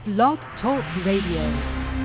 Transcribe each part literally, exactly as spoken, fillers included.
Blog Talk Radio.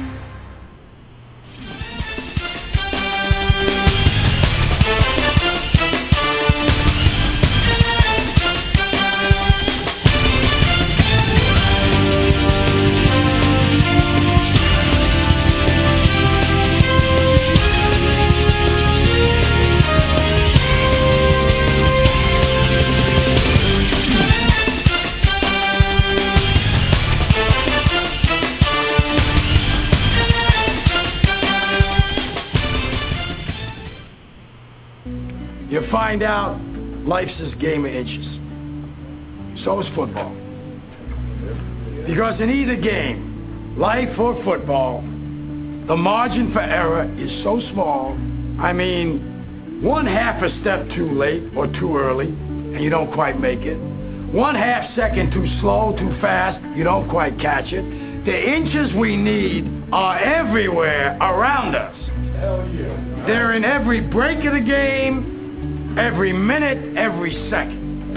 You find out life's this game of inches. So is football. Because in either game, life or football, the margin for error is so small. I mean, one half a step too late or too early, and you don't quite make it. One half second too slow, too fast, you don't quite catch it. The inches we need are everywhere around us. Hell yeah. They're in every break of the game, every minute, every second.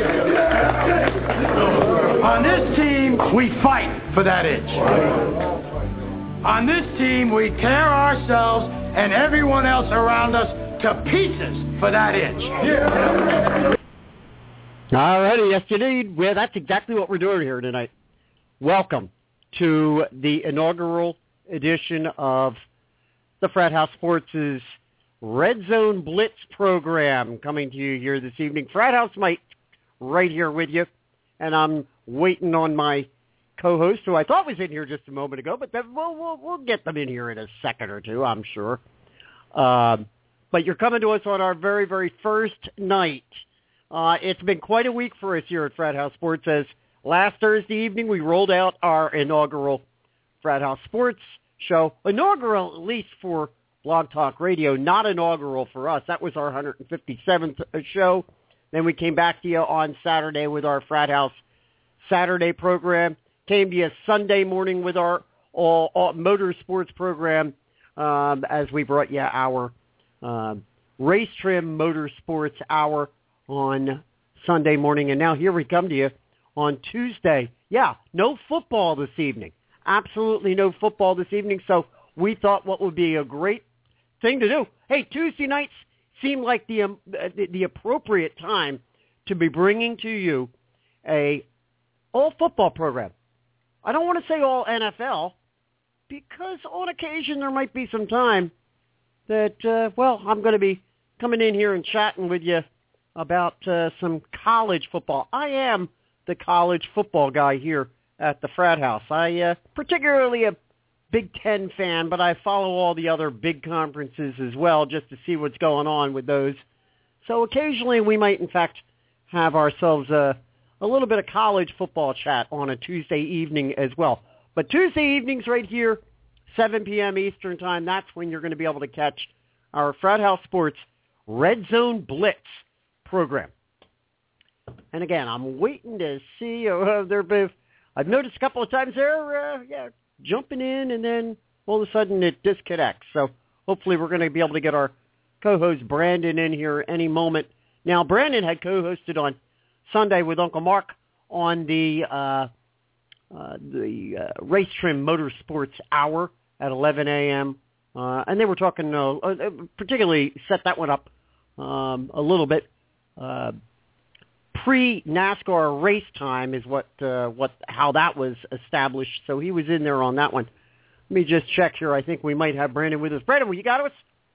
On this team, we fight for that inch. On this team, we tear ourselves and everyone else around us to pieces for that inch. All righty, yes indeed. Well, that's exactly what we're doing here tonight. Welcome to the inaugural edition of the Frat House Sports' Red Zone Blitz program, coming to you here this evening. Frat House Mike right here with you, and I'm waiting on my co-host, who I thought was in here just a moment ago, but then we'll, we'll, we'll get them in here in a second or two, I'm sure. Um, but you're coming to us on our very, very first night. Uh, it's been quite a week for us here at Frat House Sports, as last Thursday evening we rolled out our inaugural Frat House Sports show. Inaugural, at least for Blog Talk Radio, not inaugural for us. That was our one hundred fifty-seventh show. Then we came back to you on Saturday with our Frat House Saturday program. Came to you Sunday morning with our all, all motorsports program, um, as we brought you our uh, Race Trim Motorsports Hour on Sunday morning. And now here we come to you on Tuesday. Yeah, no football this evening. Absolutely no football this evening. So we thought what would be a great thing to do. Hey, Tuesday nights seem like the, um, the the appropriate time to be bringing to you a all football program. I don't want to say all N F L, because on occasion there might be some time that, uh, well, I'm going to be coming in here and chatting with you about uh, some college football. I am the college football guy here at the Frat House. I uh, particularly a Big Ten fan, but I follow all the other big conferences as well, just to see what's going on with those. So occasionally we might, in fact, have ourselves a, a little bit of college football chat on a Tuesday evening as well. But Tuesday evenings right here, seven p.m. Eastern Time, that's when you're going to be able to catch our Frat House Sports Red Zone Blitz program. And again, I'm waiting to see, uh, there be, I've noticed a couple of times there, uh, yeah, jumping in, and then all of a sudden it disconnects. So hopefully we're going to be able to get our co-host Brandon in here any moment. Now, Brandon had co-hosted on Sunday with Uncle Mark on the uh, uh, the uh, Race Trim Motorsports Hour at eleven a.m., uh, and they were talking, uh, uh, particularly set that one up um, a little bit. Uh, Pre-NASCAR race time is what uh, what how that was established. So he was in there on that one. Let me just check here. I think we might have Brandon with us. Brandon, you got us?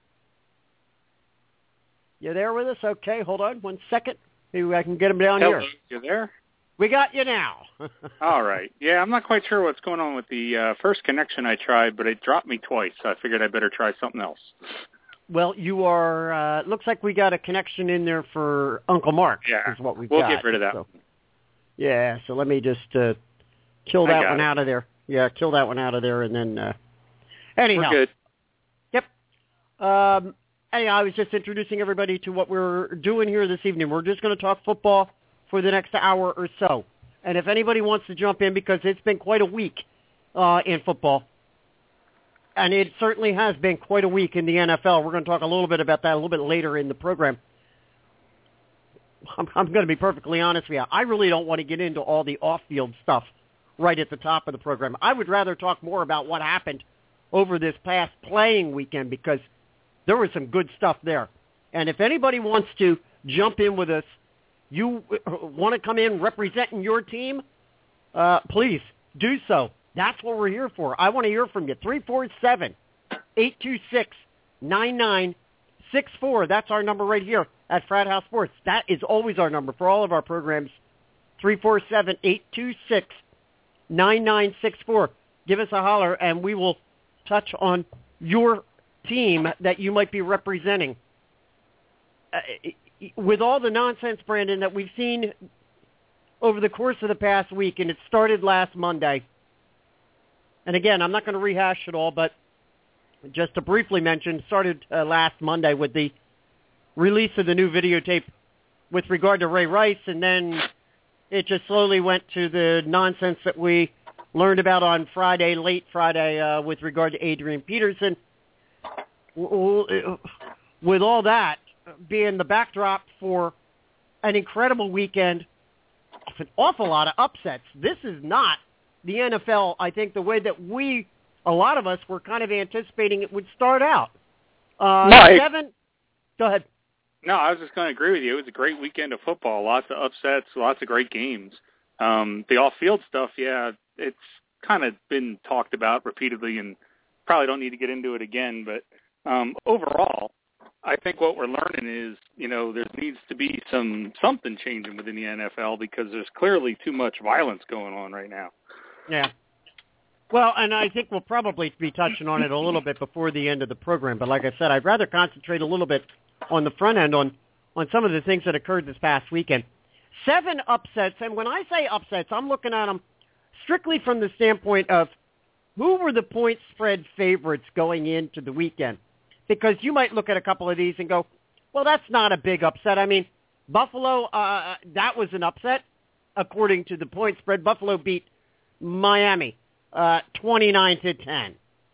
You there with us? Okay, hold on one second. Maybe I can get him down Hello, here. You there? We got you now. All right. Yeah, I'm not quite sure what's going on with the uh, first connection I tried, but it dropped me twice. So I figured I better try something else. Well, you are, uh, looks like we got a connection in there for Uncle Mark. Yeah, is what we've we'll got. get rid of that. So, yeah, so let me just uh, kill that one it. out of there. Yeah, kill that one out of there, and then, uh, anyhow. We're good. Yep. Um, anyhow, I was just introducing everybody to what we're doing here this evening. We're just going to talk football for the next hour or so. And if anybody wants to jump in, because it's been quite a week uh, in football, and it certainly has been quite a week in the N F L. We're going to talk a little bit about that a little bit later in the program. I'm, I'm going to be perfectly honest with you. I really don't want to get into all the off-field stuff right at the top of the program. I would rather talk more about what happened over this past playing weekend because there was some good stuff there. And if anybody wants to jump in with us, you want to come in representing your team, uh, please do so. That's what we're here for. I want to hear from you. three four seven, eight two six, nine nine six four. That's our number right here at Frat House Sports. That is always our number for all of our programs. three four seven, eight two six, nine nine six four. Give us a holler, and we will touch on your team that you might be representing. Uh, with all the nonsense, Brandon, that we've seen over the course of the past week, and it started last Monday, and again, I'm not going to rehash it all, but just to briefly mention, started uh, last Monday with the release of the new videotape with regard to Ray Rice, and then it just slowly went to the nonsense that we learned about on Friday, late Friday, uh, with regard to Adrian Peterson. With all that being the backdrop for an incredible weekend, an awful lot of upsets. This is not the N F L, I think, the way that we, a lot of us, were kind of anticipating it would start out. Uh, Mike. Seven, go ahead. No, I was just going to agree with you. It was a great weekend of football. Lots of upsets, lots of great games. Um, the off-field stuff, yeah, it's kind of been talked about repeatedly, and probably don't need to get into it again. But um, overall, I think what we're learning is, you know, there needs to be some something changing within the N F L because there's clearly too much violence going on right now. Yeah. Well, and I think we'll probably be touching on it a little bit before the end of the program. But like I said, I'd rather concentrate a little bit on the front end on, on some of the things that occurred this past weekend. Seven upsets, and when I say upsets, I'm looking at them strictly from the standpoint of who were the point spread favorites going into the weekend. Because you might look at a couple of these and go, well, that's not a big upset. I mean, Buffalo, uh, that was an upset, according to the point spread. Buffalo beat Miami uh, twenty-nine to ten.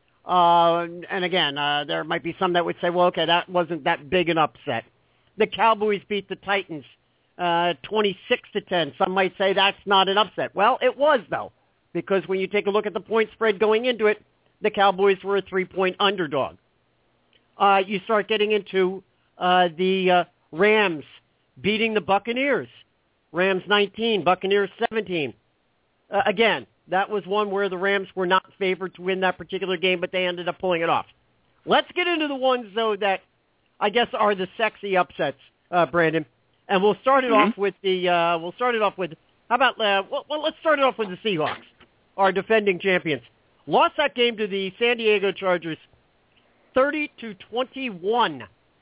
Uh, and again, uh, there might be some that would say, well, okay, that wasn't that big an upset. The Cowboys beat the Titans uh, twenty-six to ten. Some might say that's not an upset. Well, it was, though, because when you take a look at the point spread going into it, the Cowboys were a three-point underdog. Uh, you start getting into uh, the uh, Rams beating the Buccaneers. Rams nineteen, Buccaneers seventeen. Uh, again, that was one where the Rams were not favored to win that particular game, but they ended up pulling it off. Let's get into the ones, though, that I guess are the sexy upsets, uh, Brandon. And we'll start it mm-hmm. off with the. Uh, we'll start it off with. How about? Uh, well, well, let's start it off with the Seahawks, our defending champions. Lost that game to the San Diego Chargers, thirty to twenty-one.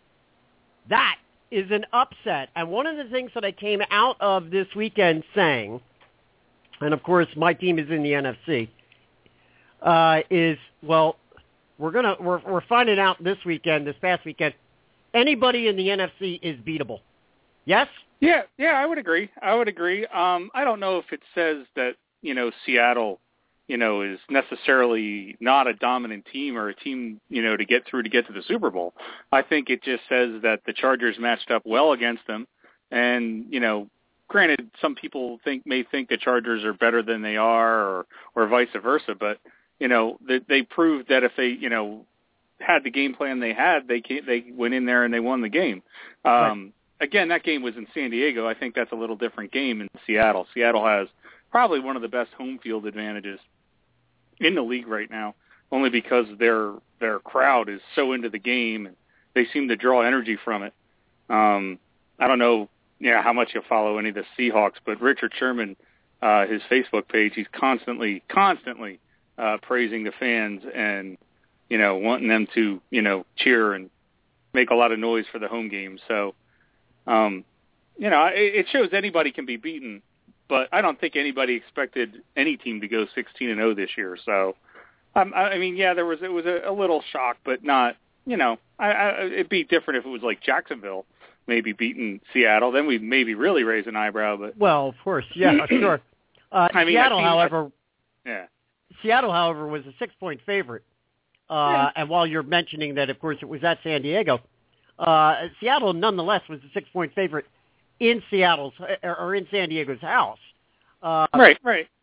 That is an upset. And one of the things that I came out of this weekend saying, and of course my team is in the N F C, uh, is well, we're gonna we're we're finding out this weekend, this past weekend, anybody in the N F C is beatable. Yes? Yeah, yeah, I would agree. I would agree. Um, I don't know if it says that, you know, Seattle, you know, is necessarily not a dominant team or a team, you know, to get through to get to the Super Bowl. I think it just says that the Chargers matched up well against them. And, you know, granted, some people think may think the Chargers are better than they are or, or vice versa. But, you know, they, they proved that if they, you know, had the game plan they had, they can't, they went in there and they won the game. Um, right. Again, that game was in San Diego. I think that's a little different game in Seattle. Seattle has probably one of the best home field advantages in the league right now, only because their their crowd is so into the game and they seem to draw energy from it. Um, I don't know, yeah, how much you follow any of the Seahawks, but Richard Sherman, uh, his Facebook page, he's constantly, constantly uh, praising the fans and, you know, wanting them to, you know, cheer and make a lot of noise for the home games. So, um, you know, it, it shows anybody can be beaten. But I don't think anybody expected any team to go sixteen and oh this year. So, um, I mean, yeah, there was it was a, a little shock, but not, you know, I, I, it'd be different if it was like Jacksonville maybe beating Seattle. Then we'd maybe really raise an eyebrow. But well, of course, yeah, sure. Uh, I mean, Seattle, I however, like, yeah, Seattle, however, was a six-point favorite. Uh, yeah. And while you're mentioning that, of course, it was at San Diego, uh, Seattle nonetheless was a six-point favorite in Seattle's or in San Diego's house. Uh, right, right.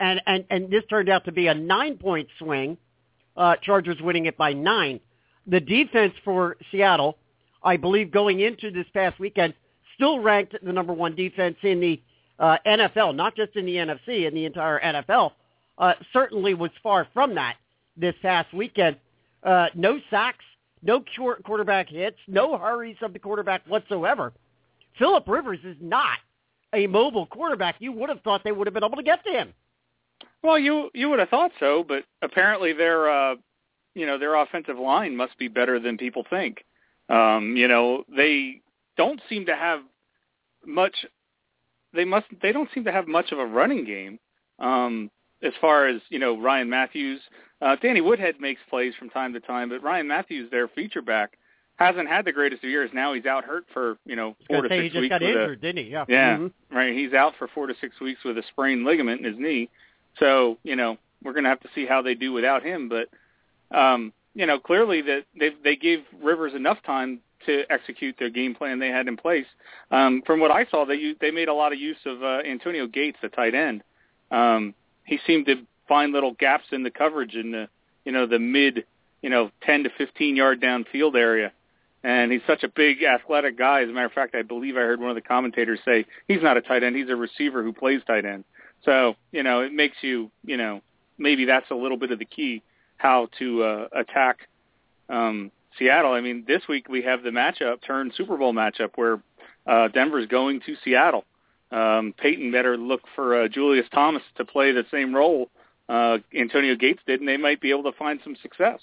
and, and, and this turned out to be a nine-point swing, uh, Chargers winning it by nine. The defense for Seattle, I believe going into this past weekend, still ranked the number one defense in the uh, N F L, not just in the N F C, in the entire N F L. Uh, certainly was far from that this past weekend. Uh, no sacks, no quarterback hits, no hurries of the quarterback whatsoever. Phillip Rivers is not a mobile quarterback. You would have thought they would have been able to get to him. Well, you you would have thought so, but apparently their uh, you know their offensive line must be better than people think. Um, you know they don't seem to have much. They must. They don't seem to have much of a running game. Um, as far as you know, Ryan Matthews, uh, Danny Woodhead makes plays from time to time, but Ryan Matthews, their feature back, hasn't had the greatest of years. Now he's out hurt for you know four to say, six he just weeks. Got with injured, a, didn't he? Yeah. Yeah. Mm-hmm. Right. He's out for four to six weeks with a sprained ligament in his knee. So you know we're going to have to see how they do without him. But um, you know clearly that they they gave Rivers enough time to execute their game plan they had in place. Um, from what I saw, they they made a lot of use of uh, Antonio Gates, the tight end. Um, he seemed to find little gaps in the coverage in the you know the mid you know ten to fifteen yard downfield area, and he's such a big athletic guy. As a matter of fact, I believe I heard one of the commentators say he's not a tight end; he's a receiver who plays tight end. So you know it makes you you know maybe that's a little bit of the key how to uh, attack. Um, Seattle. I mean, this week we have the matchup, turned Super Bowl matchup, where uh, Denver's going to Seattle. Um, Peyton better look for uh, Julius Thomas to play the same role uh, Antonio Gates did, and they might be able to find some success.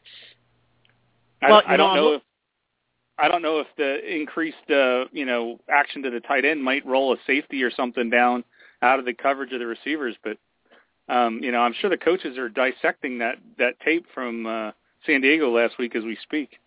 Well, I, I don't know, know if I don't know if the increased uh, you know action to the tight end might roll a safety or something down out of the coverage of the receivers, but um, you know I'm sure the coaches are dissecting that that tape from. Uh, San Diego last week as we speak.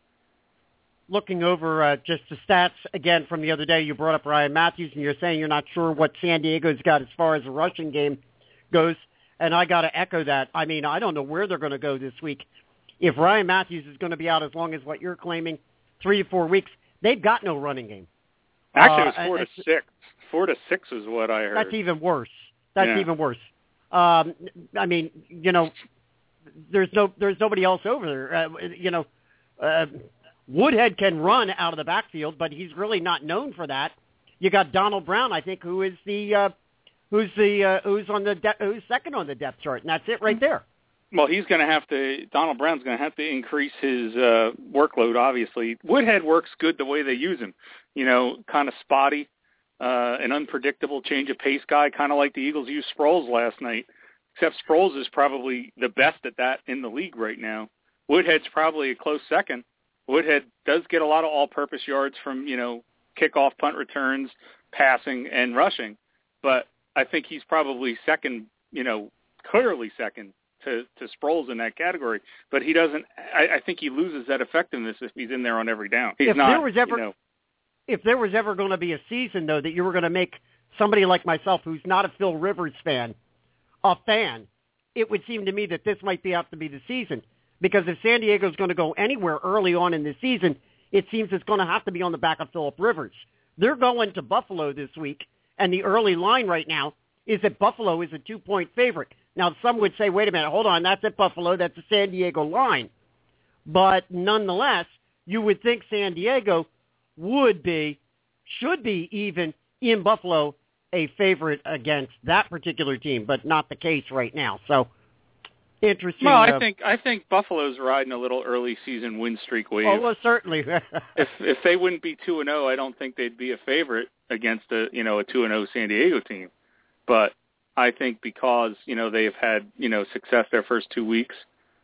Looking over uh, just the stats again from the other day, you brought up Ryan Matthews, and you're saying you're not sure what San Diego's got as far as the rushing game goes, and I got to echo that. I mean, I don't know where they're going to go this week. If Ryan Matthews is going to be out as long as what you're claiming, three to four weeks, they've got no running game. Actually, it was four uh, to six. Four to six is what I heard. That's even worse. That's yeah. even worse. Um, I mean, you know, There's no, there's nobody else over there. Uh, you know, uh, Woodhead can run out of the backfield, but he's really not known for that. You got Donald Brown, I think, who is the, uh, who's the, uh, who's on the, de- who's second on the depth chart, and that's it right there. Well, he's going to have to. Donald Brown's going to have to increase his uh, workload. Obviously, Woodhead works good the way they use him. You know, kind of spotty, uh, an unpredictable change of pace guy, kind of like the Eagles used Sproles last night. Except Sproles is probably the best at that in the league right now. Woodhead's probably a close second. Woodhead does get a lot of all-purpose yards from, you know, kickoff, punt returns, passing, and rushing. But I think he's probably second, you know, clearly second to, to Sproles in that category. But he doesn't I, I think he loses that effectiveness if he's in there on every down. He's if not, there was ever, you know. If there was ever going to be a season, though, that you were going to make somebody like myself who's not a Phil Rivers fan a fan, it would seem to me that this might be have to be the season. Because if San Diego's going to go anywhere early on in the season, it seems it's going to have to be on the back of Phillip Rivers. They're going to Buffalo this week, and the early line right now is that Buffalo is a two-point favorite. Now, some would say, wait a minute, hold on, that's at Buffalo, that's a San Diego line. But nonetheless, you would think San Diego would be, should be even in Buffalo, a favorite against that particular team, but not the case right now. So, interesting. Well, I uh, think I think Buffalo's riding a little early season win streak wave. Oh, well, certainly. if if they wouldn't be two and zero, I don't think they'd be a favorite against a you know a two and zero San Diego team. But I think because you know they have had you know success their first two weeks,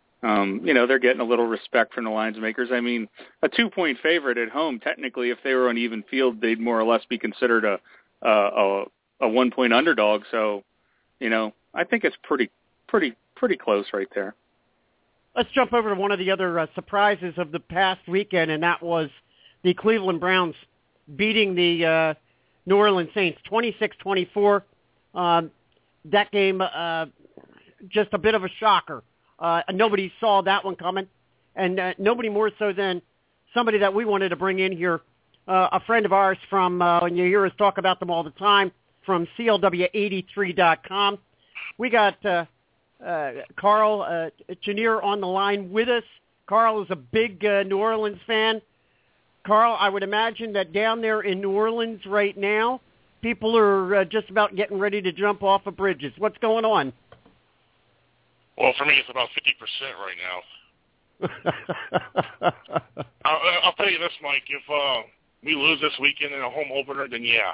um, you know they're getting a little respect from the lines makers. I mean, a two point favorite at home, technically, if they were on even field, they'd more or less be considered a a, a a one-point underdog, so, you know, I think it's pretty, pretty, pretty close right there. Let's jump over to one of the other uh, surprises of the past weekend, and that was the Cleveland Browns beating the uh, New Orleans Saints twenty-six twenty-four. Um, that game, uh, just a bit of a shocker. Uh, nobody saw that one coming, and uh, nobody more so than somebody that we wanted to bring in here, uh, a friend of ours from, uh, and you hear us talk about them all the time, from C L W eighty-three dot com. We got uh, uh, Carl uh, Chenier on the line with us. Carl is a big uh, New Orleans fan. Carl, I would imagine that down there in New Orleans right now, people are uh, just about getting ready to jump off of bridges. What's going on? Well, for me, it's about fifty percent right now. I'll, I'll tell you this, Mike. If uh, we lose this weekend in a home opener, then yeah.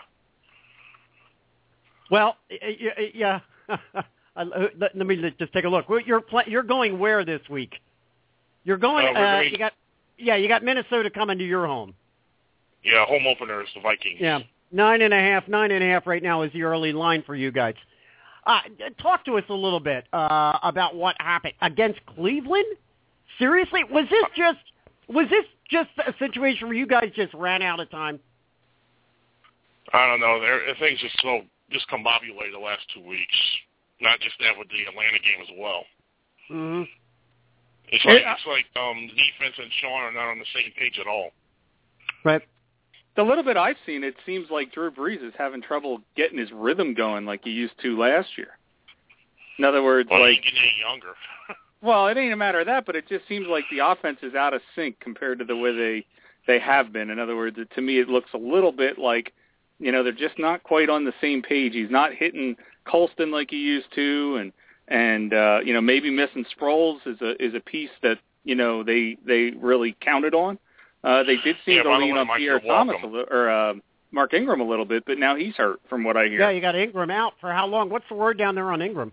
Well, yeah. Let me just take a look. You're you're going where this week? You're going. Uh, uh, you got, yeah, you got Minnesota coming to your home. Yeah, home opener is the Vikings. Yeah, nine and a half, nine and a half right now is the early line for you guys. Uh, talk to us a little bit uh, about what happened against Cleveland. Seriously, was this just was this just a situation where you guys just ran out of time? I don't know. There, things just so discombobulated the last two weeks. Not just that, with the Atlanta game as well. Mm-hmm. It's like it's like um, the defense and Sean are not on the same page at all. Right. The little bit I've seen, it seems like Drew Brees is having trouble getting his rhythm going like he used to last year. In other words, well, like he's getting younger. Well, it ain't a matter of that, but it just seems like the offense is out of sync compared to the way they they have been. In other words, it, to me, it looks a little bit like, you know, they're just not quite on the same page. He's not hitting Colston like he used to, and and uh, you know, maybe missing Sproles is a is a piece that, you know, they they really counted on. Uh, they did seem yeah, to lean on Pierre Thomas a li- or uh, Mark Ingram a little bit, but now he's hurt, from what I hear. Yeah, you got Ingram out for how long? What's the word down there on Ingram?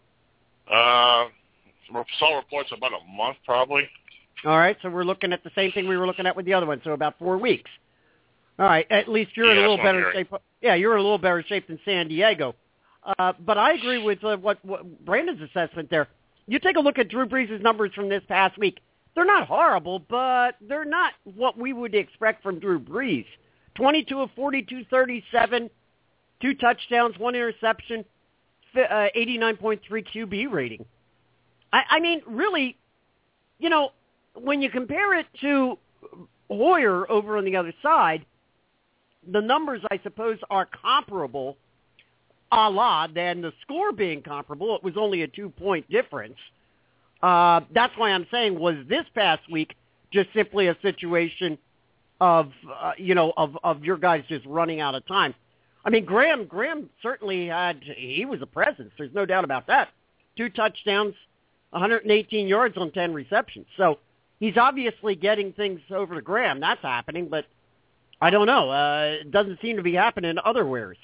Uh, saw reports about a month, probably. All right, so we're looking at the same thing we were looking at with the other one, so about four weeks. All right, at least you're yeah, in a little better shape. Yeah, you're in a little better shape than San Diego. Uh, but I agree with uh, what, what Brandon's assessment there. You take a look at Drew Brees' numbers from this past week. They're not horrible, but they're not what we would expect from Drew Brees. twenty-two of forty-two, thirty-seven, two touchdowns, one interception, uh, eighty-nine point three Q B rating. I, I mean, really, you know, when you compare it to Hoyer over on the other side, the numbers, I suppose, are comparable, a la, than the score being comparable. It was only a two-point difference. Uh, that's why I'm saying, was this past week just simply a situation of, uh, you know, of, of your guys just running out of time? I mean, Graham, Graham certainly had, he was a presence. There's no doubt about that. Two touchdowns, one hundred eighteen yards on ten receptions. So he's obviously getting things over to Graham. That's happening, but I don't know. Uh, it doesn't seem to be happening otherwheres.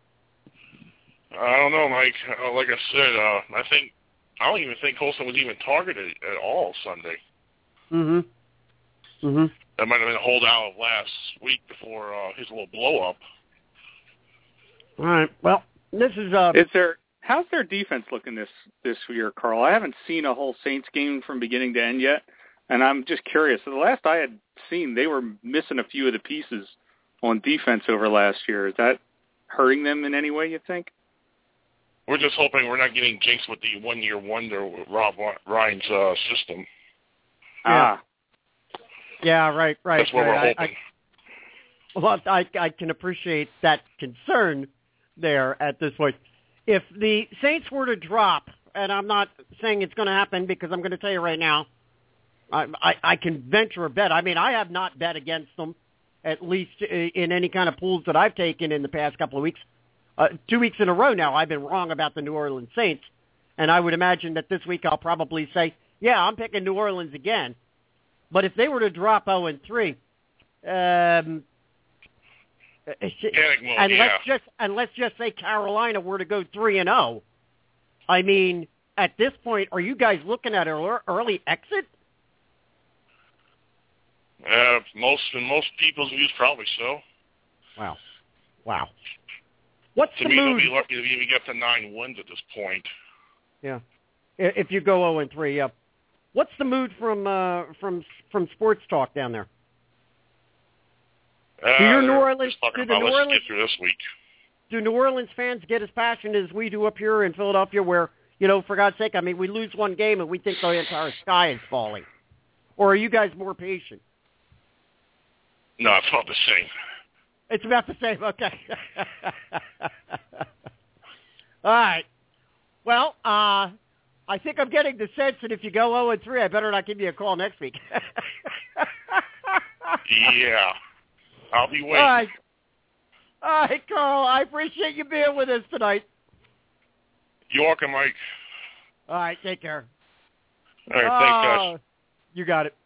I don't know, Mike. Uh, like I said, uh, I think, I don't even think Colston was even targeted at all Sunday. Mm-hmm. Mm-hmm. That might have been a holdout of last week before uh, his little blow-up. All right. Well, this is... Uh, is there, how's their defense looking this, this year, Carl? I haven't seen a whole Saints game from beginning to end yet, and I'm just curious. So the last I had seen, they were missing a few of the pieces on defense over last year. Is that hurting them in any way, you think? We're just hoping we're not getting jinxed with the one-year wonder with Rob Ryan's uh, system. Ah. Yeah, right, right. That's what right. we're hoping. I, I, well, I, I can appreciate that concern there at this point. If the Saints were to drop, and I'm not saying it's going to happen because I'm going to tell you right now, I, I, I can venture a bet. I mean, I have not bet against them, at least in any kind of pools that I've taken in the past couple of weeks. Uh, two weeks in a row now, I've been wrong about the New Orleans Saints, and I would imagine that this week I'll probably say, yeah, I'm picking New Orleans again. But if they were to drop oh and three, um, and yeah. let's just and let's just say Carolina were to go three and oh, I mean, at this point, are you guys looking at an early exit? Uh, most in most people's views, probably so. Wow, wow. What's to the me, mood? they'll be lucky if we get to nine wins at this point. Yeah, if you go oh and three, yeah. What's the mood from uh, from from sports talk down there? Uh, do your New Orleans, do the New let's Orleans get through this week. Do New Orleans fans get as passionate as we do up here in Philadelphia, where, you know, for God's sake, I mean, we lose one game and we think the entire sky is falling? Or are you guys more patient? No, it's about the same. It's about the same. Okay. All right. Well, uh, I think I'm getting the sense that if you go oh and three, I better not give you a call next week. Yeah. I'll be waiting. All right. All right, Carl, I appreciate you being with us tonight. You're welcome, Mike. All right, take care. All right, thanks, guys. Uh, you got it.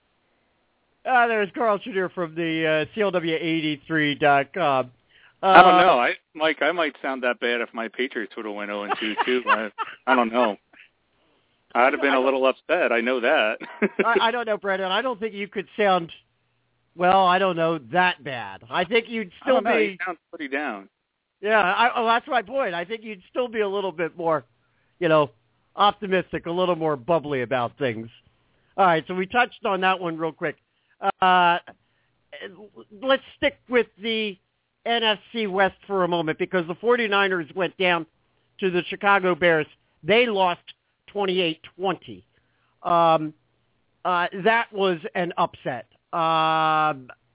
Uh, there's Carl Chenier from the uh, C L W eighty-three dot com. Uh, I don't know. I, Mike, I might sound that bad if my Patriots would have went oh and two, too. I, I don't know. I'd have been a little upset. I know that. I, I don't know, Brendan. I don't think you could sound, well, I don't know, that bad. I think you'd still I don't know. be. You sound pretty down. Yeah, I, oh, that's my point. I think you'd still be a little bit more, you know, optimistic, a little more bubbly about things. All right, so we touched on that one real quick. Uh, let's stick with the N F C West for a moment because the 49ers went down to the Chicago Bears. They lost twenty-eight twenty. Um, uh, that was an upset. Uh,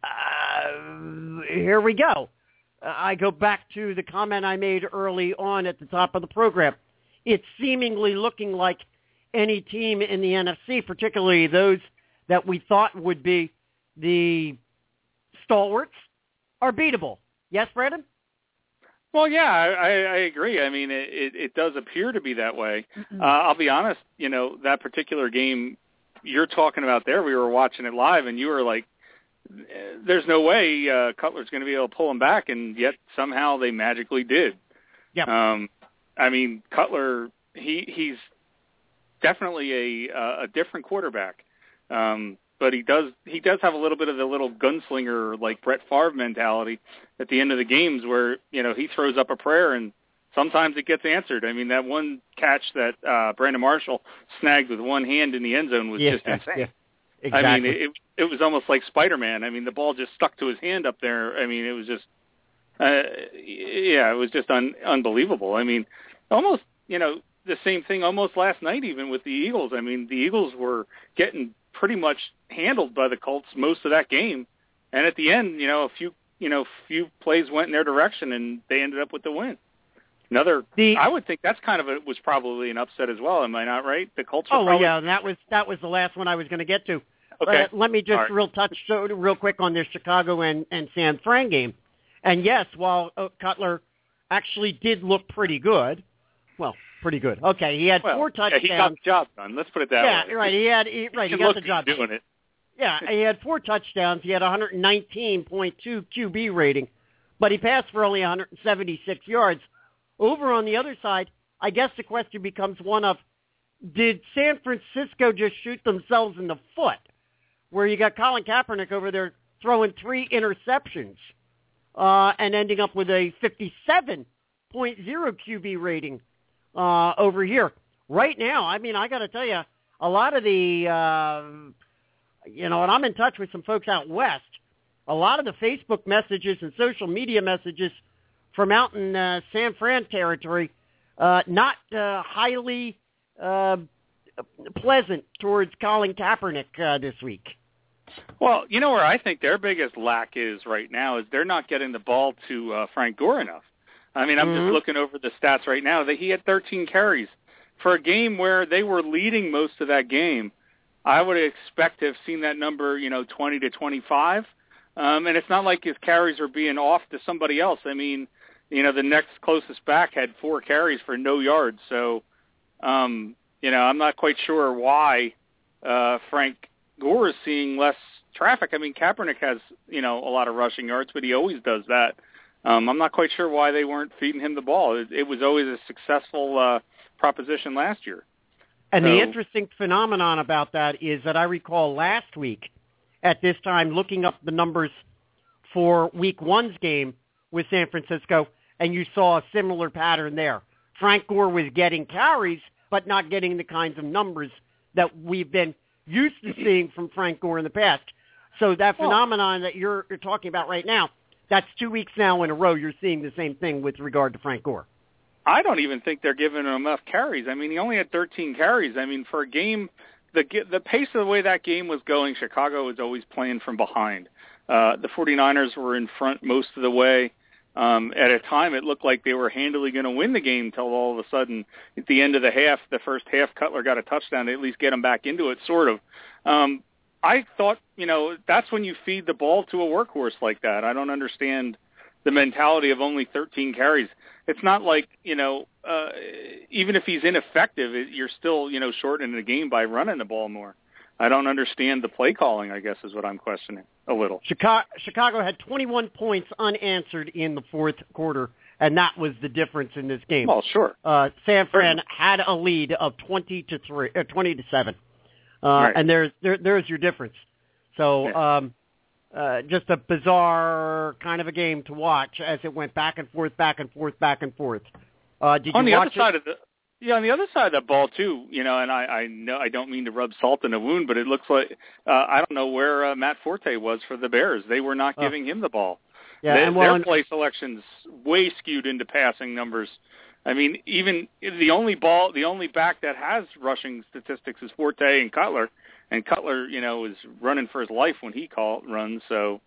uh, here we go. Uh, I go back to the comment I made early on at the top of the program. It's seemingly looking like any team in the N F C, particularly those that we thought would be the stalwarts, are beatable. Yes, Brandon? Well, yeah, I, I agree. I mean, it, it, it does appear to be that way. Uh, I'll be honest, you know, that particular game you're talking about there, we were watching it live, and you were like, there's no way uh, Cutler's going to be able to pull him back, and yet somehow they magically did. Yeah. Um, I mean, Cutler, he he's definitely a a different quarterback. Um, but he does he does have a little bit of the little gunslinger like Brett Favre mentality at the end of the games where, you know, he throws up a prayer and sometimes it gets answered. I mean, that one catch that uh, Brandon Marshall snagged with one hand in the end zone was yeah, just insane. Yeah, exactly. I mean, it it was almost like Spider-Man. I mean, the ball just stuck to his hand up there. I mean, it was just uh, yeah, it was just un- unbelievable. I mean, almost, you know, the same thing almost last night even with the Eagles. I mean, the Eagles were getting pretty much handled by the Colts most of that game. And at the end, you know, a few, you know, few plays went in their direction and they ended up with the win. Another, the, I would think that's kind of a, was probably an upset as well. Am I not right? The Colts. Were oh, probably, yeah, and that was, that was the last one I was going to get to. Okay. Uh, let me just right. real touch so, real quick on this Chicago and, and San Fran game. And yes, while uh, Cutler actually did look pretty good, well, pretty good. Okay, he had well, four touchdowns. Yeah, he got the job done. Let's put it that yeah, way. right. He had he, right. He, he got the job doing it. Yeah, he had four touchdowns. He had one hundred nineteen point two Q B rating, but he passed for only one hundred seventy-six yards. Over on the other side, I guess the question becomes one of, did San Francisco just shoot themselves in the foot? Where you got Colin Kaepernick over there throwing three interceptions uh, and ending up with a fifty-seven point oh Q B rating uh, over here. Right now, I mean, I got to tell you, a lot of the, uh, you know, and I'm in touch with some folks out west, a lot of the Facebook messages and social media messages from out in uh, San Fran territory, uh, not uh, highly uh, pleasant towards Colin Kaepernick uh, this week. Well, you know where I think their biggest lack is right now is they're not getting the ball to uh, Frank Gore enough. I mean, I'm mm-hmm. just looking over the stats right now that he had thirteen carries. For a game where they were leading most of that game, I would expect to have seen that number, you know, twenty to twenty-five. Um, and it's not like his carries are being off to somebody else. I mean, you know, the next closest back had four carries for no yards. So, um, you know, I'm not quite sure why uh, Frank Gore is seeing less traffic. I mean, Kaepernick has, you know, a lot of rushing yards, but he always does that. Um, I'm not quite sure why they weren't feeding him the ball. It, it was always a successful uh, proposition last year. And so, the interesting phenomenon about that is that I recall last week at this time looking up the numbers for week one's game with San Francisco, and you saw a similar pattern there. Frank Gore was getting carries, but not getting the kinds of numbers that we've been used to seeing from Frank Gore in the past. So that phenomenon that you're, you're talking about right now, that's two weeks now in a row you're seeing the same thing with regard to Frank Gore. I don't even think they're giving him enough carries. I mean, he only had thirteen carries. I mean, for a game, the the pace of the way that game was going, Chicago was always playing from behind. Uh, the 49ers were in front most of the way. Um, at a time, it looked like they were handily going to win the game until all of a sudden, at the end of the half, the first half, Cutler got a touchdown to at least get them back into it, sort of. Um, I thought, you know, that's when you feed the ball to a workhorse like that. I don't understand the mentality of only thirteen carries. It's not like, you know, uh, even if he's ineffective, it, you're still, you know, shortening the game by running the ball more. I don't understand the play calling, I guess, is what I'm questioning a little. Chicago, Chicago had twenty-one points unanswered in the fourth quarter, and that was the difference in this game. Well, sure. Uh, San Fran had a lead of twenty to three, uh, twenty to seven, uh, right. and there's there, there's your difference. So yeah. um, uh, just a bizarre kind of a game to watch as it went back and forth, back and forth, back and forth. Uh, did on you the watch other side of the Yeah, on the other side of that ball too, you know, and I, I know I don't mean to rub salt in a wound, but it looks like uh, I don't know where uh, Matt Forte was for the Bears. They were not giving oh. him the ball. Yeah, they, and well, their play selection's way skewed into passing numbers. I mean, even the only ball, the only back that has rushing statistics is Forte and Cutler, and Cutler, you know, is running for his life when he call runs. So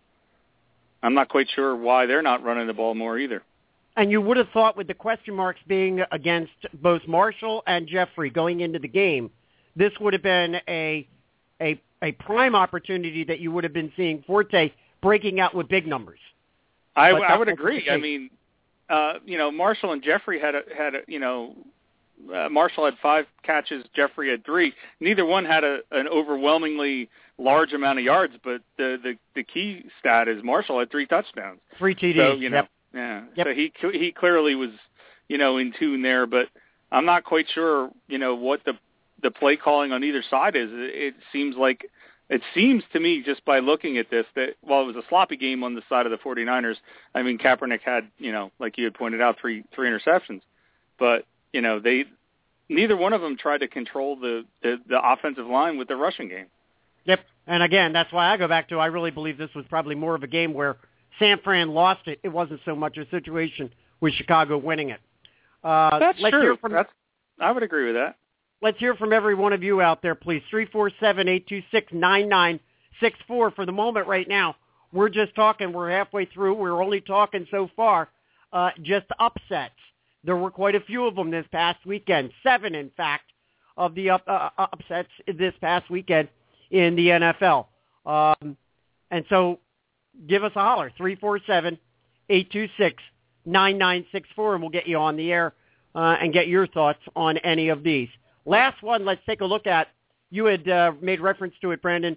I'm not quite sure why they're not running the ball more either. And you would have thought with the question marks being against both Marshall and Jeffrey going into the game, this would have been a a a prime opportunity that you would have been seeing Forte breaking out with big numbers. I, I would agree. I mean, uh, you know, Marshall and Jeffrey had a, had a, you know, uh, Marshall had five catches, Jeffrey had three. Neither one had a, an overwhelmingly large amount of yards, but the, the the key stat is Marshall had three touchdowns. Three T Ds. So, you know, yep. Yeah, yep. so he he clearly was, you know, in tune there, but I'm not quite sure, you know, what the the play calling on either side is. It, it seems like, it seems to me just by looking at this that while it was a sloppy game on the side of the 49ers, I mean, Kaepernick had, you know, like you had pointed out, three three interceptions, but, you know, they neither one of them tried to control the, the, the offensive line with the rushing game. Yep, and again, that's why I go back to I really believe this was probably more of a game where San Fran lost it. It wasn't so much a situation with Chicago winning it. Uh, That's let's true. Hear from, That's, I would agree with that. Let's hear from every one of you out there, please. three four seven, eight two six, nine nine six four. For the moment right now, we're just talking. We're halfway through. We're only talking so far uh, just upsets. There were quite a few of them this past weekend. Seven, in fact, of the up, uh, upsets this past weekend in the N F L. Um, and so give us a holler, three four seven, eight two six, nine nine six four, and we'll get you on the air uh, and get your thoughts on any of these. Last one, let's take a look at. You had uh, made reference to it, Brandon,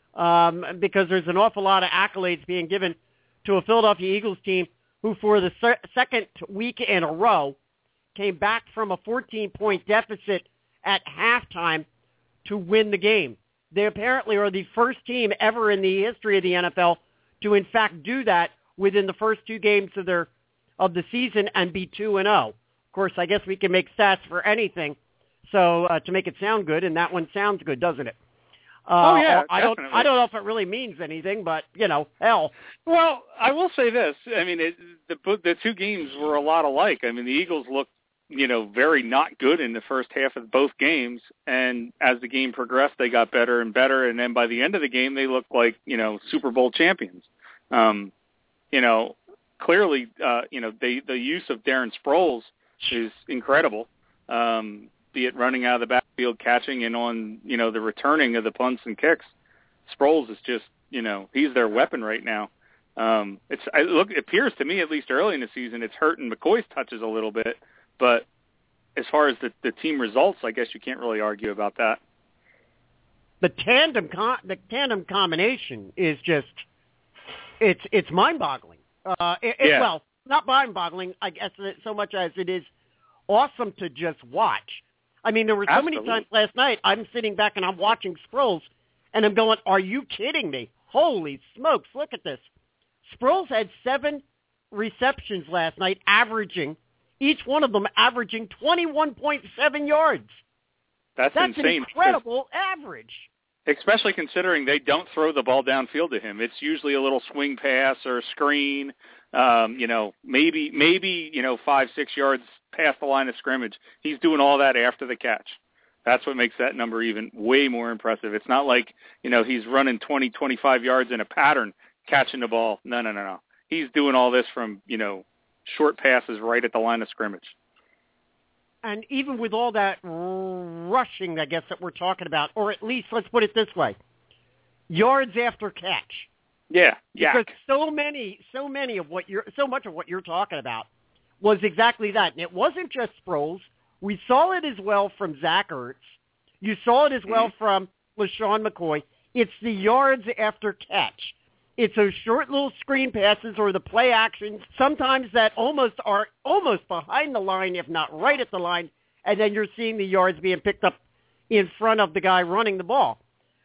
um, because there's an awful lot of accolades being given to a Philadelphia Eagles team who, for the se- second week in a row, came back from a fourteen-point deficit at halftime to win the game. They apparently are the first team ever in the history of the N F L to, in fact, do that within the first two games of their of the season and be two and oh. Of course, I guess we can make stats for anything, so uh, to make it sound good, and that one sounds good, doesn't it? Uh, oh yeah, I don't. I don't know if it really means anything, but you know, hell. Well, I will say this. I mean, it, the the two games were a lot alike. I mean, the Eagles looked, you know, very not good in the first half of both games, and as the game progressed, they got better and better, and then by the end of the game, they looked like, you know, Super Bowl champions. Um, you know, clearly, uh, you know, they, the use of Darren Sproles is incredible, um, be it running out of the backfield, catching, and on, you know, the returning of the punts and kicks. Sproles is just, you know, he's their weapon right now. Um, it's I look, it appears to me, at least early in the season, it's hurting McCoy's touches a little bit, but as far as the, the team results, I guess you can't really argue about that. The tandem, con- the tandem combination is just, it's it's mind-boggling. Uh, it, yeah. it, well, not mind-boggling, I guess, so much as it is awesome to just watch. I mean, there were so Absolutely. many times last night I'm sitting back and I'm watching Sproles, and I'm going, are you kidding me? Holy smokes, look at this. Sproles had seven receptions last night, averaging, each one of them averaging twenty-one point seven yards. That's, That's insane. an incredible average. Especially considering they don't throw the ball downfield to him. It's usually a little swing pass or a screen, um, you know, maybe, maybe, you know, five, six yards past the line of scrimmage. He's doing all that after the catch. That's what makes that number even way more impressive. It's not like, you know, he's running twenty, twenty-five yards in a pattern catching the ball. No, no, no, no. He's doing all this from, you know, short passes right at the line of scrimmage. And even with all that rushing, I guess, that we're talking about, or at least let's put it this way, yards after catch. Yeah, yeah. Because so many, so many of what you're, so much of what you're talking about was exactly that. And it wasn't just Sproles. We saw it as well from Zach Ertz. You saw it as well mm-hmm. from LaShawn McCoy. It's the yards after catch. It's those short little screen passes or the play actions, sometimes that almost are almost behind the line, if not right at the line, and then you're seeing the yards being picked up in front of the guy running the ball.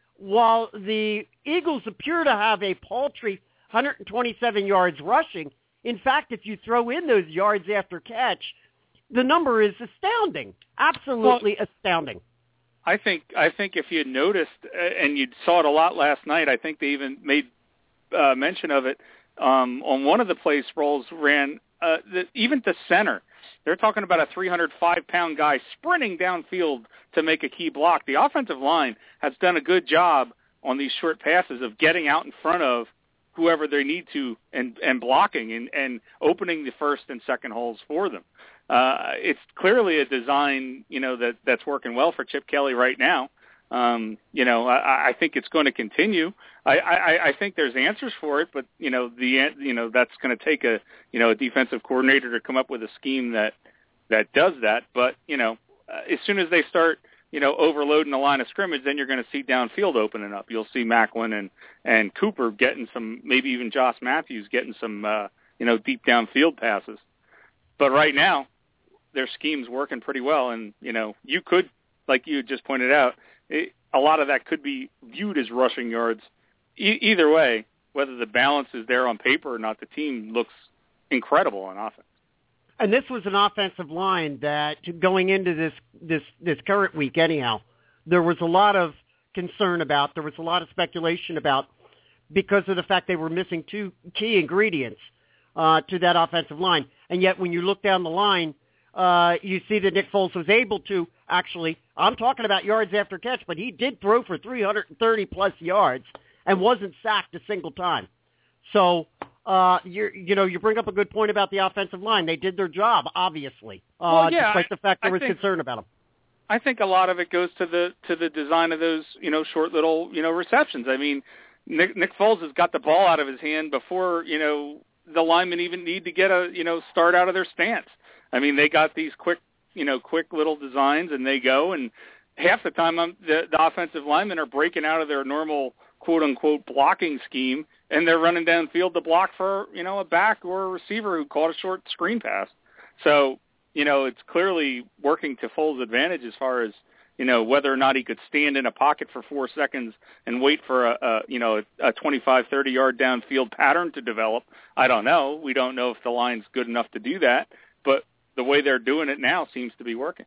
While the Eagles appear to have a paltry one hundred twenty-seven yards rushing, in fact, if you throw in those yards after catch, the number is astounding, absolutely well, astounding. I think I think if you noticed, and you saw it a lot last night, I think they even made uh, mention of it um, on one of the plays Sproles ran, uh, the, even the center. They're talking about a three hundred five pound guy sprinting downfield to make a key block. The offensive line has done a good job on these short passes of getting out in front of whoever they need to and, and blocking and, and opening the first and second holes for them. Uh, it's clearly a design, you know, that, that's working well for Chip Kelly right now. Um, you know, I, I think it's going to continue. I, I, I think there's answers for it, but you know, the you know that's going to take a you know a defensive coordinator to come up with a scheme that that does that. But you know, uh, as soon as they start, you know, overloading the line of scrimmage, then you're going to see downfield opening up. You'll see Macklin and and Cooper getting some, maybe even Josh Matthews getting some, uh, you know, deep downfield passes. But right now, their scheme's working pretty well, and you know, you could, like you just pointed out, it, a lot of that could be viewed as rushing yards. E- either way, whether the balance is there on paper or not, the team looks incredible on offense. And this was an offensive line that, going into this this this current week, anyhow, there was a lot of concern about. There was a lot of speculation about because of the fact they were missing two key ingredients uh, to that offensive line. And yet, when you look down the line, uh, you see that Nick Foles was able to actually. I'm talking about yards after catch, but he did throw for three hundred thirty plus yards and wasn't sacked a single time. So. Uh, you you know, you bring up a good point about the offensive line. They did their job, obviously, uh, well, yeah, despite the fact there I was think, concern about them. I think a lot of it goes to the to the design of those, you know, short little, you know, receptions. I mean, Nick, Nick Foles has got the ball out of his hand before, you know, the linemen even need to get a, you know, start out of their stance. I mean, they got these quick, you know, quick little designs, and they go, and half the time I'm, the, the offensive linemen are breaking out of their normal quote-unquote blocking scheme, and they're running downfield to block for, you know, a back or a receiver who caught a short screen pass. So, you know, it's clearly working to Foles' advantage as far as, you know, whether or not he could stand in a pocket for four seconds and wait for a, a you know, a twenty-five, thirty-yard downfield pattern to develop. I don't know. We don't know if the line's good enough to do that, but the way they're doing it now seems to be working.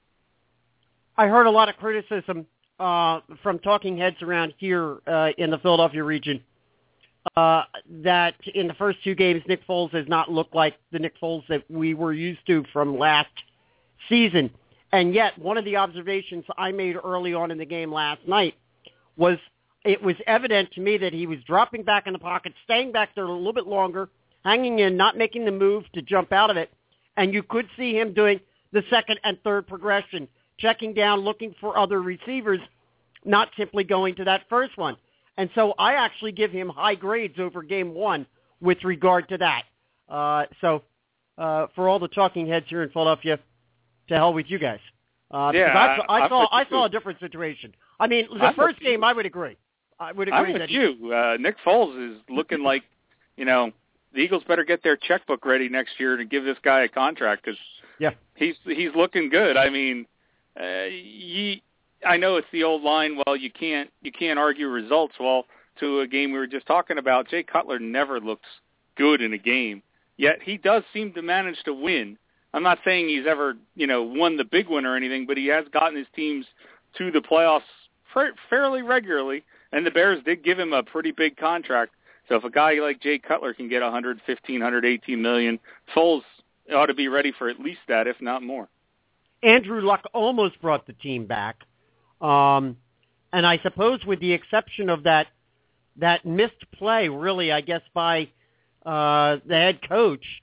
I heard a lot of criticism uh, from talking heads around here uh, in the Philadelphia region uh, that in the first two games, Nick Foles has not looked like the Nick Foles that we were used to from last season. And yet, one of the observations I made early on in the game last night was it was evident to me that he was dropping back in the pocket, staying back there a little bit longer, hanging in, not making the move to jump out of it. And you could see him doing the second and third progression, checking down, looking for other receivers, not simply going to that first one. And so I actually give him high grades over game one with regard to that. Uh, so uh, for all the talking heads here in Philadelphia, to hell with you guys. Uh, yeah, I, I, I saw I too. saw a different situation. I mean, the I'm first game, I would agree. I would agree. I'm with that you. He, uh, Nick Foles is looking like, you know, the Eagles better get their checkbook ready next year to give this guy a contract because yeah. he's he's looking good. I mean, uh, he, I know it's the old line. Well, you can't you can't argue results. Well, to a game we were just talking about, Jay Cutler never looks good in a game. Yet he does seem to manage to win. I'm not saying he's ever, you know, won the big one or anything, but he has gotten his teams to the playoffs fairly regularly, and the Bears did give him a pretty big contract. So if a guy like Jay Cutler can get one hundred fifteen, one hundred eighteen million, Foles ought to be ready for at least that, if not more. Andrew Luck almost brought the team back, um, and I suppose with the exception of that that missed play, really, I guess by uh, the head coach.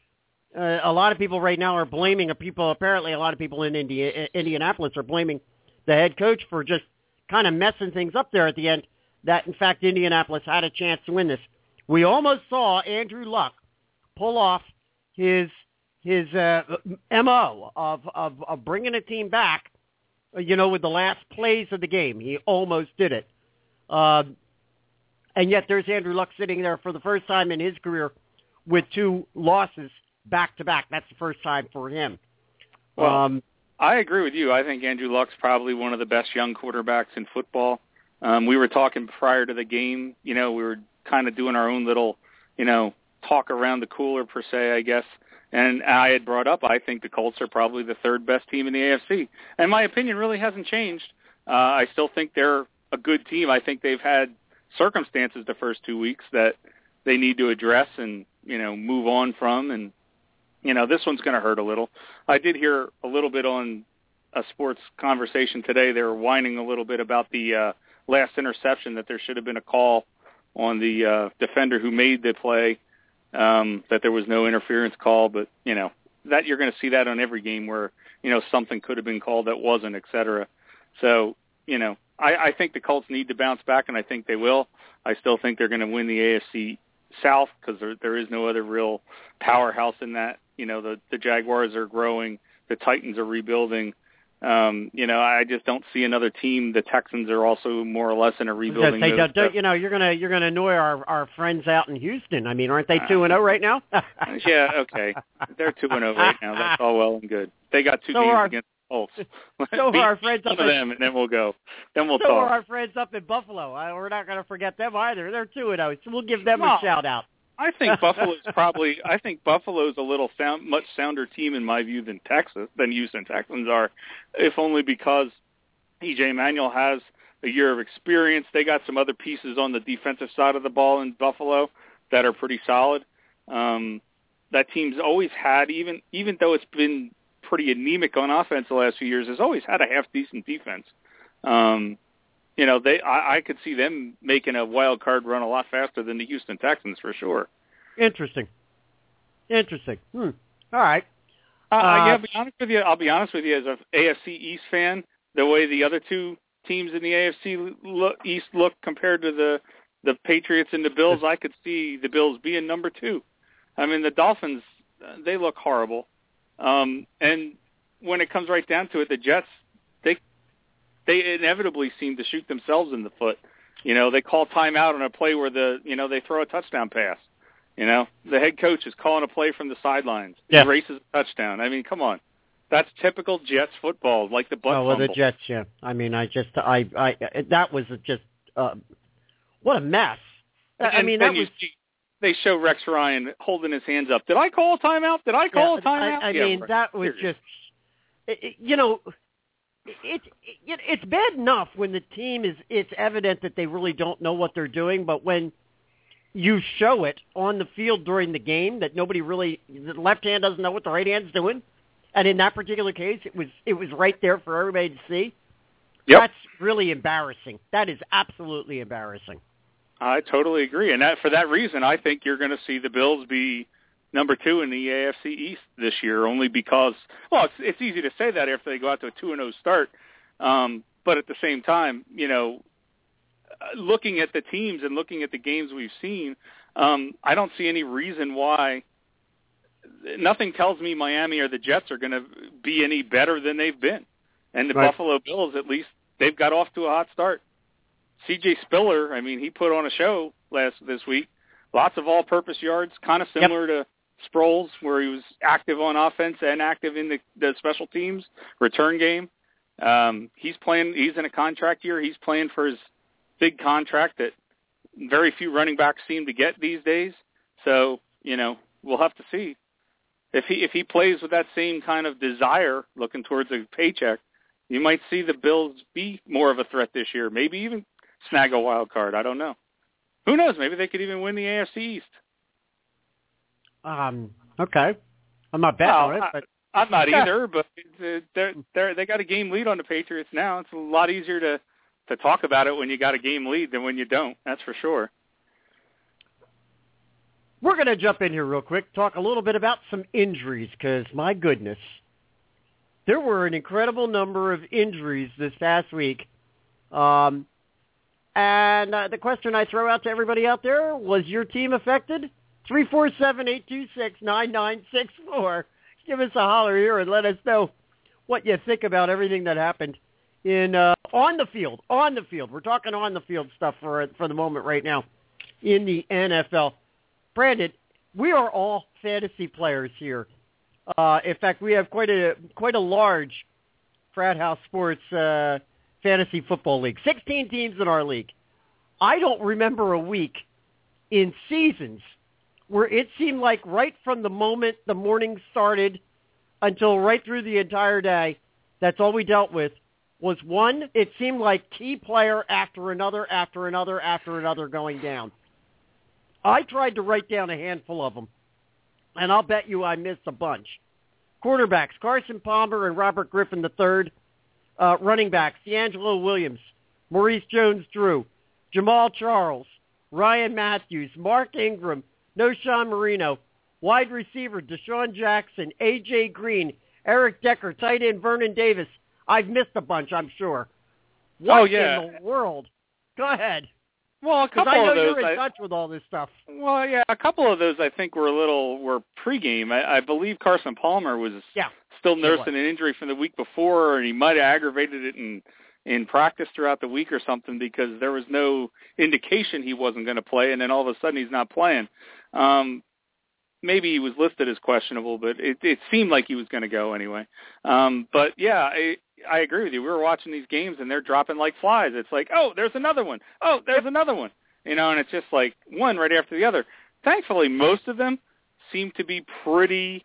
uh, a lot of people right now are blaming a people. Apparently, a lot of people in India, Indianapolis are blaming the head coach for just kind of messing things up there at the end. That in fact, Indianapolis had a chance to win this. We almost saw Andrew Luck pull off his his uh, M O of, of of bringing a team back. You know, with the last plays of the game, he almost did it. Uh, and yet, there's Andrew Luck sitting there for the first time in his career with two losses back to back. That's the first time for him. Well, um, I agree with you. I think Andrew Luck's probably one of the best young quarterbacks in football. Um, we were talking prior to the game. You know, we were kind of doing our own little, you know, talk around the cooler per se, I guess. And I had brought up, I think the Colts are probably the third best team in the A F C. And my opinion really hasn't changed. Uh, I still think they're a good team. I think they've had circumstances the first two weeks that they need to address and, you know, move on from. And, you know, this one's going to hurt a little. I did hear a little bit on a sports conversation today. They were whining a little bit about the uh, last interception, that there should have been a call on the uh, defender who made the play. Um, that there was no interference call, but, you know, that you're going to see that on every game where, you know, something could have been called that wasn't, et cetera. So, you know, I, I think the Colts need to bounce back, and I think they will. I still think they're going to win the A F C South because there, there is no other real powerhouse in that. You know, the, the Jaguars are growing. The Titans are rebuilding. Um, you know, I just don't see another team. The Texans are also more or less in a rebuilding say, mode. don't, don't, you know, you're gonna you're gonna annoy our, our friends out in Houston. I mean, aren't they two and zero right now? Yeah, okay, they're two and zero right now. That's all well and good. They got two so games our, against the Colts. So are our friends up up of in, them, and then we'll go. Then we'll so talk. are our friends up in Buffalo. I, we're not gonna forget them either. They're two and zero, so we'll give them no, a shout out. I think Buffalo's probably. I think Buffalo's a little sound, much sounder team in my view than Texas, than Houston Texans are, if only because E J Manuel has a year of experience. They got some other pieces on the defensive side of the ball in Buffalo that are pretty solid. Um, that team's always had, even even though it's been pretty anemic on offense the last few years, has always had a half decent defense. Um, You know, they. I, I could see them making a wild card run a lot faster than the Houston Texans for sure. Interesting. Interesting. Hmm. All right. Uh, Uh, yeah, I'll be honest with you. I'll be honest with you. As an A F C East fan, the way the other two teams in the A F C look, East look compared to the the Patriots and the Bills, I could see the Bills being number two. I mean, the Dolphins, they look horrible. Um, and when it comes right down to it, the Jets, they they inevitably seem to shoot themselves in the foot. You know, they call timeout on a play where the, you know, they throw a touchdown pass. You know, the head coach is calling a play from the sidelines. Yeah. He races a touchdown. I mean, come on. That's typical Jets football, like the butt Oh, well, fumble. the Jets, yeah. I mean, I just, I, I, that was just, uh, what a mess. I And mean, then that you was. see, they show Rex Ryan holding his hands up. Did I call a timeout? Did I call yeah, a timeout? I, I yeah, mean, right. that was Seriously. just, it, it, you know, it's it, it's bad enough when the team is, it's evident that they really don't know what they're doing, but when you show it on the field during the game that nobody really, the left hand doesn't know what the right hand's doing, and in that particular case, it was it was right there for everybody to see. Yep. That's really embarrassing. That is absolutely embarrassing. I totally agree. And that, for that reason, I think you're going to see the Bills be number two in the A F C East this year, only because, well, it's, it's easy to say that after they go out to a two and oh start. Um, but at the same time, you know, looking at the teams and looking at the games we've seen, um, I don't see any reason why. Nothing tells me Miami or the Jets are going to be any better than they've been. And the Right. Buffalo Bills, at least, they've got off to a hot start. C J Spiller, I mean, he put on a show last this week. Lots of all-purpose yards, kind of similar yep. to Sproles, where he was active on offense and active in the, the special teams return game. Um, he's playing. He's in a contract year. He's playing for his big contract that very few running backs seem to get these days. So, you know, we'll have to see. If he if he plays with that same kind of desire, looking towards a paycheck, you might see the Bills be more of a threat this year. Maybe even snag a wild card. I don't know. Who knows? Maybe they could even win the A F C East. Um. Okay. I'm not betting well, on it, but I, I'm not either. But they're they they got a game lead on the Patriots now. It's a lot easier to to talk about it when you got a game lead than when you don't. That's for sure. We're going to jump in here real quick, talk a little bit about some injuries, because, my goodness, there were an incredible number of injuries this past week. Um, and uh, the question I throw out to everybody out there, was your team affected? three four seven, eight two six, nine nine six four. Give us a holler here and let us know what you think about everything that happened in uh, on the field. On the field. We're talking on the field stuff for for the moment right now in the N F L. Brandon, we are all fantasy players here. Uh, in fact, we have quite a quite a large Frat House Sports uh, fantasy football league. sixteen teams in our league. I don't remember a week in seasons where it seemed like right from the moment the morning started until right through the entire day, that's all we dealt with, was one, it seemed like key player after another, after another, after another going down. I tried to write down a handful of them, and I'll bet you I missed a bunch. Quarterbacks, Carson Palmer and Robert Griffin the third. Uh, running backs, D'Angelo Williams, Maurice Jones-Drew, Jamal Charles, Ryan Matthews, Mark Ingram, Noshawn Marino, wide receiver Deshaun Jackson, A J Green, Eric Decker, tight end Vernon Davis. I've missed a bunch, I'm sure. What oh, yeah. in the world? Go ahead. Well, a couple I know of those, you're in I, touch with all this stuff. Well, yeah, a couple of those I think were a little were pregame. I, I believe Carson Palmer was yeah, still nursing an injury from the week before, and he might have aggravated it in in practice throughout the week or something, because there was no indication he wasn't going to play, and then all of a sudden he's not playing. Um, maybe he was listed as questionable, but it, it seemed like he was going to go anyway. Um, but yeah, I, I agree with you. We were watching these games, and they're dropping like flies. It's like, oh, there's another one. Oh, there's another one. You know, and it's just like one right after the other. Thankfully, most of them seem to be pretty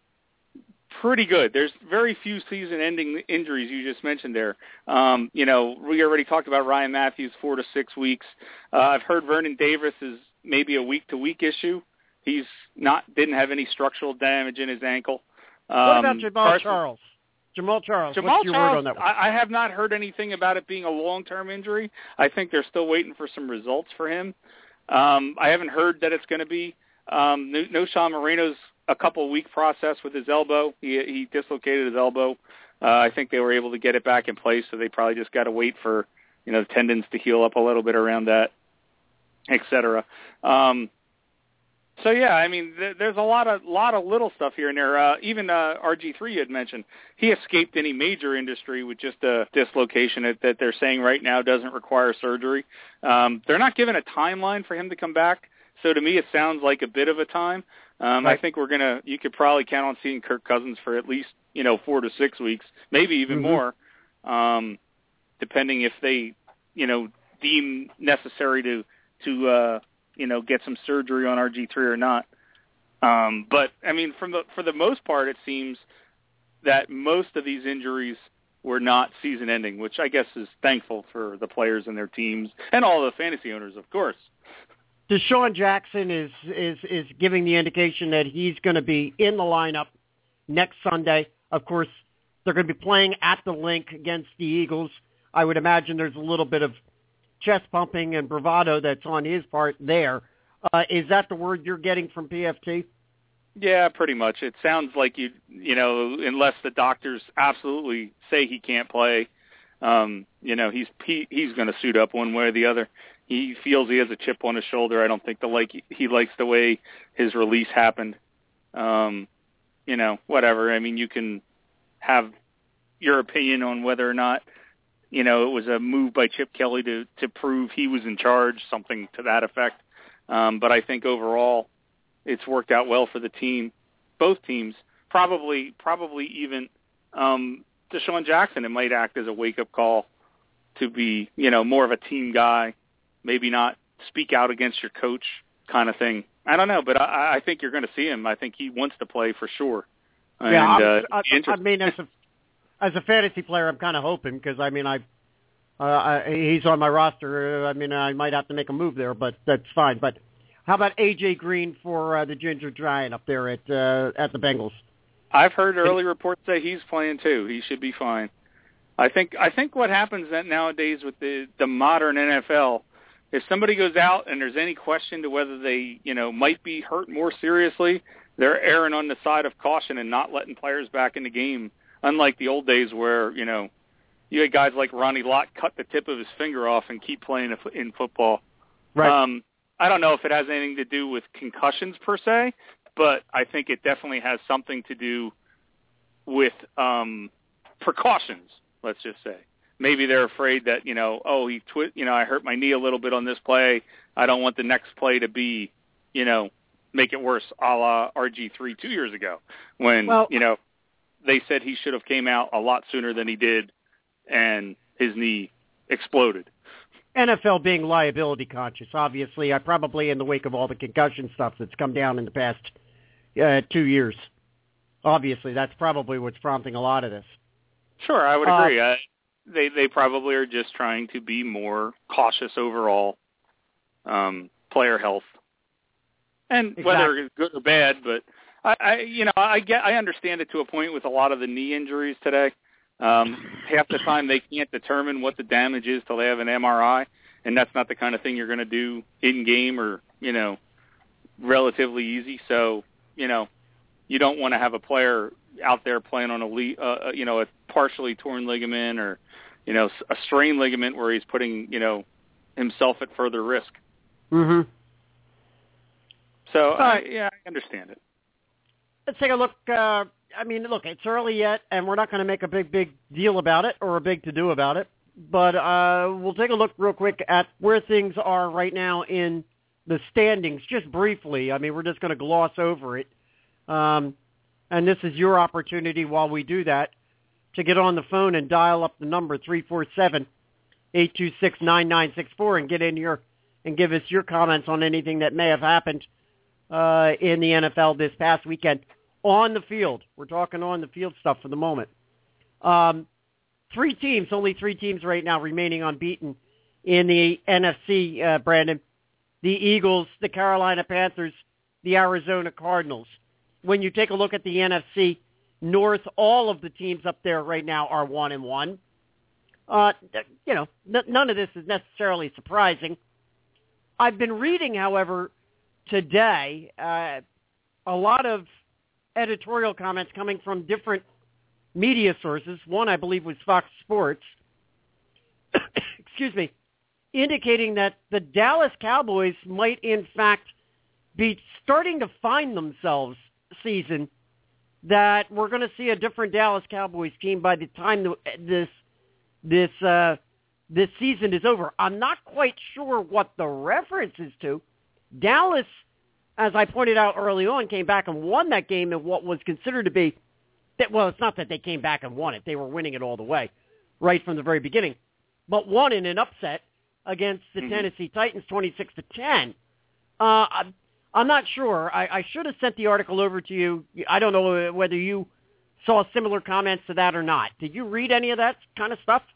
pretty good. There's very few season-ending injuries you just mentioned there. Um, you know, we already talked about Ryan Matthews, four to six weeks. Uh, I've heard Vernon Davis is maybe a week-to-week issue. He's not didn't have any structural damage in his ankle. Um, what about Jamal Carson, Charles? Jamal Charles, Jamal what's your Charles, word on that one? I, I have not heard anything about it being a long-term injury. I think they're still waiting for some results for him. Um, I haven't heard that it's going to be. Um, Noshawn Marino's a couple-week process with his elbow. He, he dislocated his elbow. Uh, I think they were able to get it back in place, so they probably just got to wait for, you know, the tendons to heal up a little bit around that, et cetera. Um, so, yeah, I mean, th- there's a lot of lot of little stuff here and there. Uh, even uh, R G three you had mentioned, he escaped any major industry with just a dislocation that, that they're saying right now doesn't require surgery. Um, they're not giving a timeline for him to come back, so to me it sounds like a bit of a time. Um, right. I think we're going to, you could probably count on seeing Kirk Cousins for at least, you know, four to six weeks, maybe even mm-hmm. more, um, depending if they, you know, deem necessary to, to, uh, you know, get some surgery on R G three or not. Um, but I mean, from the, for the most part, it seems that most of these injuries were not season ending, which I guess is thankful for the players and their teams and all the fantasy owners, of course. Deshaun Jackson is, is, is giving the indication that he's going to be in the lineup next Sunday. Of course, they're going to be playing at the Link against the Eagles. I would imagine there's a little bit of chest pumping and bravado that's on his part there. Uh, is that the word you're getting from P F T? Yeah, pretty much. It sounds like, you you know, unless the doctors absolutely say he can't play, um, you know, he's he, he's going to suit up one way or the other. He feels he has a chip on his shoulder. I don't think the like he likes the way his release happened. Um, you know, whatever. I mean, you can have your opinion on whether or not, you know, it was a move by Chip Kelly to, to prove he was in charge, something to that effect. Um, but I think overall it's worked out well for the team, both teams. Probably, probably even um, Deshaun Jackson, it might act as a wake-up call to be, you know, more of a team guy. Maybe not speak out against your coach kind of thing. I don't know, but I, I think you're going to see him. I think he wants to play for sure. And, yeah, uh, I, I, I mean, as a as a fantasy player, I'm kind of hoping because I mean, I, uh, I he's on my roster. I mean, I might have to make a move there, but that's fine. But how about A J Green for uh, the Ginger Giant up there at uh, at the Bengals? I've heard early reports say he's playing too. He should be fine. I think I think what happens that nowadays with the the modern N F L, if somebody goes out and there's any question to whether they, you know, might be hurt more seriously, they're erring on the side of caution and not letting players back in the game, unlike the old days where, you know, you had guys like Ronnie Lott cut the tip of his finger off and keep playing in football. Right. Um, I don't know if it has anything to do with concussions per se, but I think it definitely has something to do with um, precautions, let's just say. Maybe they're afraid that, you know, oh, he twi- you know, I hurt my knee a little bit on this play. I don't want the next play to be, you know, make it worse, a la R G three two years ago when, well, you know, they said he should have came out a lot sooner than he did and his knee exploded. N F L being liability conscious, obviously, I probably in the wake of all the concussion stuff that's come down in the past uh, two years. Obviously, that's probably what's prompting a lot of this. Sure, I would Uh, agree. Uh, they they probably are just trying to be more cautious overall, um, player health, and exactly. whether it's good or bad. But I, I, you know, I get I understand it to a point with a lot of the knee injuries today. Um, half the time they can't determine what the damage is till they have an M R I, and that's not the kind of thing you're going to do in game or, you know, relatively easy. So, you know, you don't want to have a player out there playing on a, le- uh, you know, a partially torn ligament or, you know, a strained ligament where he's putting, you know, himself at further risk. Mm-hmm. So, I, yeah, I understand it. Let's take a look. Uh, I mean, look, it's early yet, and we're not going to make a big, big deal about it or a big to-do about it. But uh, we'll take a look real quick at where things are right now in the standings, just briefly. I mean, we're just going to gloss over it. Um, and this is your opportunity while we do that to get on the phone and dial up the number three four seven, eight two six, nine nine six four and get in your and give us your comments on anything that may have happened uh, in the N F L this past weekend. On the field. We're talking on the field stuff for the moment. Um, three teams, only three teams right now remaining unbeaten in the N F C, uh, Brandon. The Eagles, the Carolina Panthers, the Arizona Cardinals. When you take a look at the N F C North, all of the teams up there right now are one and one. Uh, you know, n- none of this is necessarily surprising. I've been reading, however, today, uh, a lot of editorial comments coming from different media sources. One, I believe, was Fox Sports, excuse me, indicating that the Dallas Cowboys might, in fact, be starting to find themselves season, that we're going to see a different Dallas Cowboys team by the time the, this this uh, this season is over. I'm not quite sure what the reference is to. Dallas, as I pointed out early on, came back and won that game in what was considered to be, that, well, it's not that they came back and won it. They were winning it all the way, right from the very beginning, but won in an upset against the mm-hmm. Tennessee Titans, twenty-six to ten. Uh, I'm, I'm not sure. I, I should have sent the article over to you. I don't know whether you saw similar comments to that or not. Did you read any of that kind of stuff?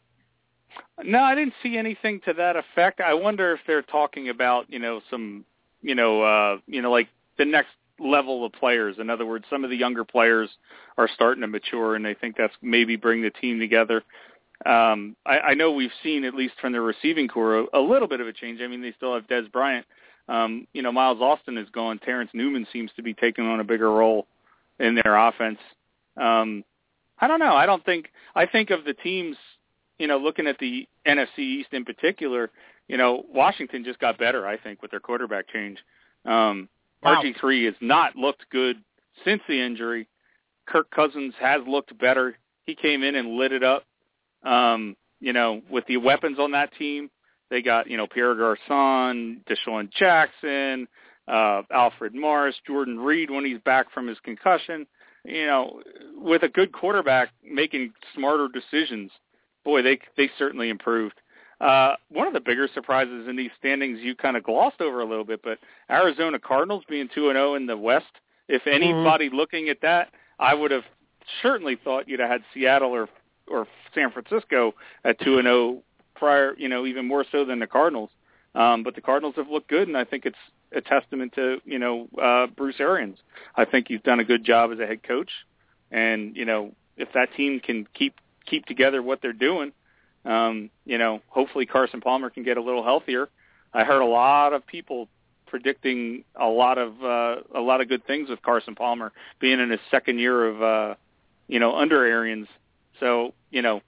No, I didn't see anything to that effect. I wonder if they're talking about, you know, some, you know, uh, you know, like the next level of players. In other words, some of the younger players are starting to mature, and they think that's maybe bring the team together. Um, I, I know we've seen, at least from the receiving core, a, a little bit of a change. I mean, they still have Dez Bryant. Um, you know, Miles Austin is gone. Terrence Newman seems to be taking on a bigger role in their offense. Um, I don't know. I don't think – I think of the teams, you know, looking at the N F C East in particular, you know, Washington just got better, I think, with their quarterback change. Um, wow. R G three has not looked good since the injury. Kirk Cousins has looked better. He came in and lit it up. Um, you know, with the weapons on that team, they got, you know, Pierre Garçon, Deshaun Jackson, uh, Alfred Morris, Jordan Reed when he's back from his concussion. You know, with a good quarterback making smarter decisions, boy, they they certainly improved. Uh, one of the bigger surprises in these standings you kind of glossed over a little bit, but Arizona Cardinals being two and oh in the West, if anybody mm-hmm. looking at that, I would have certainly thought you'd have had Seattle or or San Francisco at two and oh prior, you know, even more so than the Cardinals. Um, but the Cardinals have looked good, and I think it's a testament to, you know, uh, Bruce Arians. I think he's done a good job as a head coach. And, you know, if that team can keep keep together what they're doing, um, you know, hopefully Carson Palmer can get a little healthier. I heard a lot of people predicting a lot of uh, a lot of good things with Carson Palmer being in his second year of uh, you know under Arians. So you know,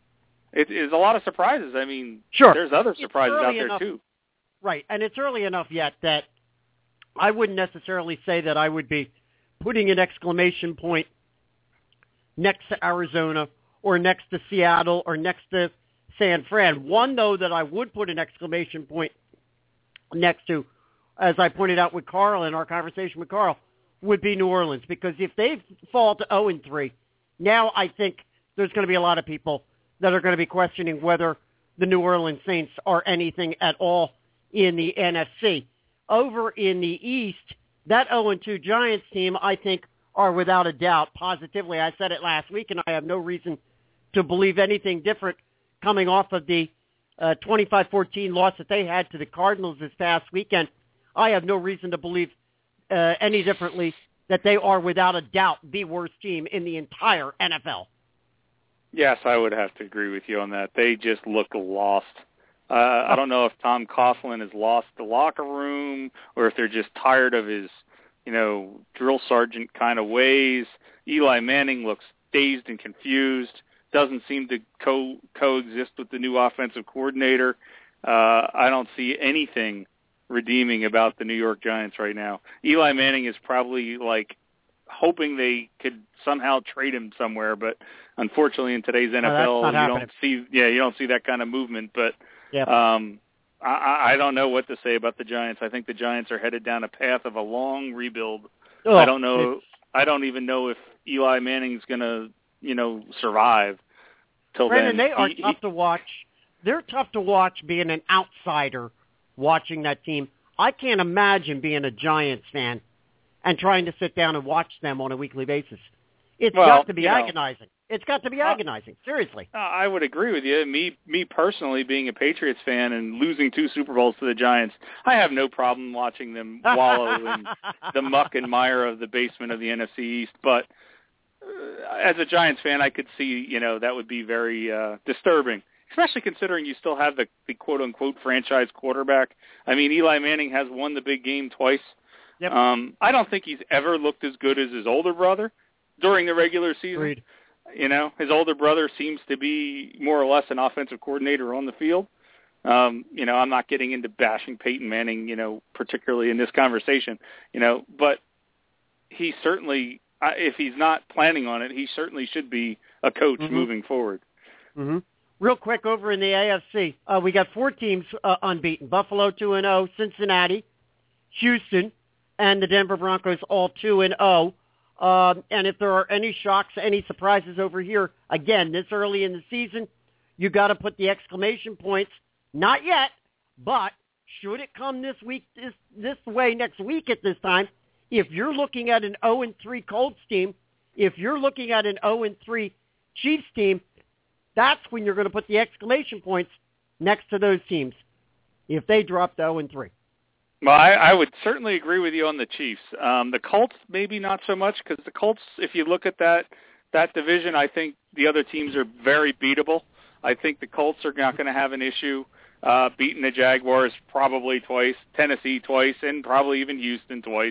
it is a lot of surprises. I mean, sure, there's other surprises out there enough, too. Right, and it's early enough yet that I wouldn't necessarily say that I would be putting an exclamation point next to Arizona or next to Seattle or next to San Fran. One, though, that I would put an exclamation point next to, as I pointed out with Carl in our conversation with Carl, would be New Orleans. Because if they fall to oh and three, now I think there's going to be a lot of people that are going to be questioning whether the New Orleans Saints are anything at all in the N F C. Over in the East, that oh and two Giants team, I think, are without a doubt, positively. I said it last week, and I have no reason to believe anything different coming off of the uh, twenty-five fourteen loss that they had to the Cardinals this past weekend. I have no reason to believe uh, any differently that they are without a doubt the worst team in the entire N F L. Yes, I would have to agree with you on that. They just look lost. Uh, I don't know if Tom Coughlin has lost the locker room or if they're just tired of his, you know, drill sergeant kind of ways. Eli Manning looks dazed and confused, doesn't seem to co- coexist with the new offensive coordinator. Uh, I don't see anything redeeming about the New York Giants right now. Eli Manning is probably like hoping they could somehow trade him somewhere, but unfortunately in today's N F L, no, you happening. don't see, yeah, you don't see that kind of movement. But yep. um, I, I don't know what to say about the Giants. I think the Giants are headed down a path of a long rebuild. Oh, I don't know. I don't even know if Eli Manning's going to, you know, survive till Brandon, then. they are he, tough he, to watch. They're tough to watch being an outsider watching that team. I can't imagine being a Giants fan and trying to sit down and watch them on a weekly basis. It's well, got to be you know, agonizing. It's got to be agonizing. Seriously. Uh, I would agree with you. Me, me personally, being a Patriots fan and losing two Super Bowls to the Giants, I have no problem watching them wallow in the muck and mire of the basement of the N F C East. But uh, as a Giants fan, I could see, you know, that would be very uh, disturbing, especially considering you still have the, the quote-unquote franchise quarterback. I mean, Eli Manning has won the big game twice. Yep. Um, I don't think he's ever looked as good as his older brother during the regular season. Agreed. You know, his older brother seems to be more or less an offensive coordinator on the field. Um, you know, I'm not getting into bashing Peyton Manning, you know, particularly in this conversation, you know, but he certainly, if he's not planning on it, he certainly should be a coach mm-hmm. moving forward. Mm-hmm. Real quick, over in the A F C, uh, we got four teams uh, unbeaten. Buffalo two and oh, Cincinnati, Houston, and the Denver Broncos all two and oh. Um, and if there are any shocks, any surprises over here, again, this early in the season, you got to put the exclamation points. Not yet, but should it come this week, this this way next week at this time, if you're looking at an oh and three Colts team, if you're looking at an oh and three Chiefs team, that's when you're going to put the exclamation points next to those teams if they drop to oh and three. Well, I, I would certainly agree with you on the Chiefs. Um, the Colts, maybe not so much, because the Colts, if you look at that that division, I think the other teams are very beatable. I think the Colts are not going to have an issue uh, beating the Jaguars probably twice, Tennessee twice, and probably even Houston twice.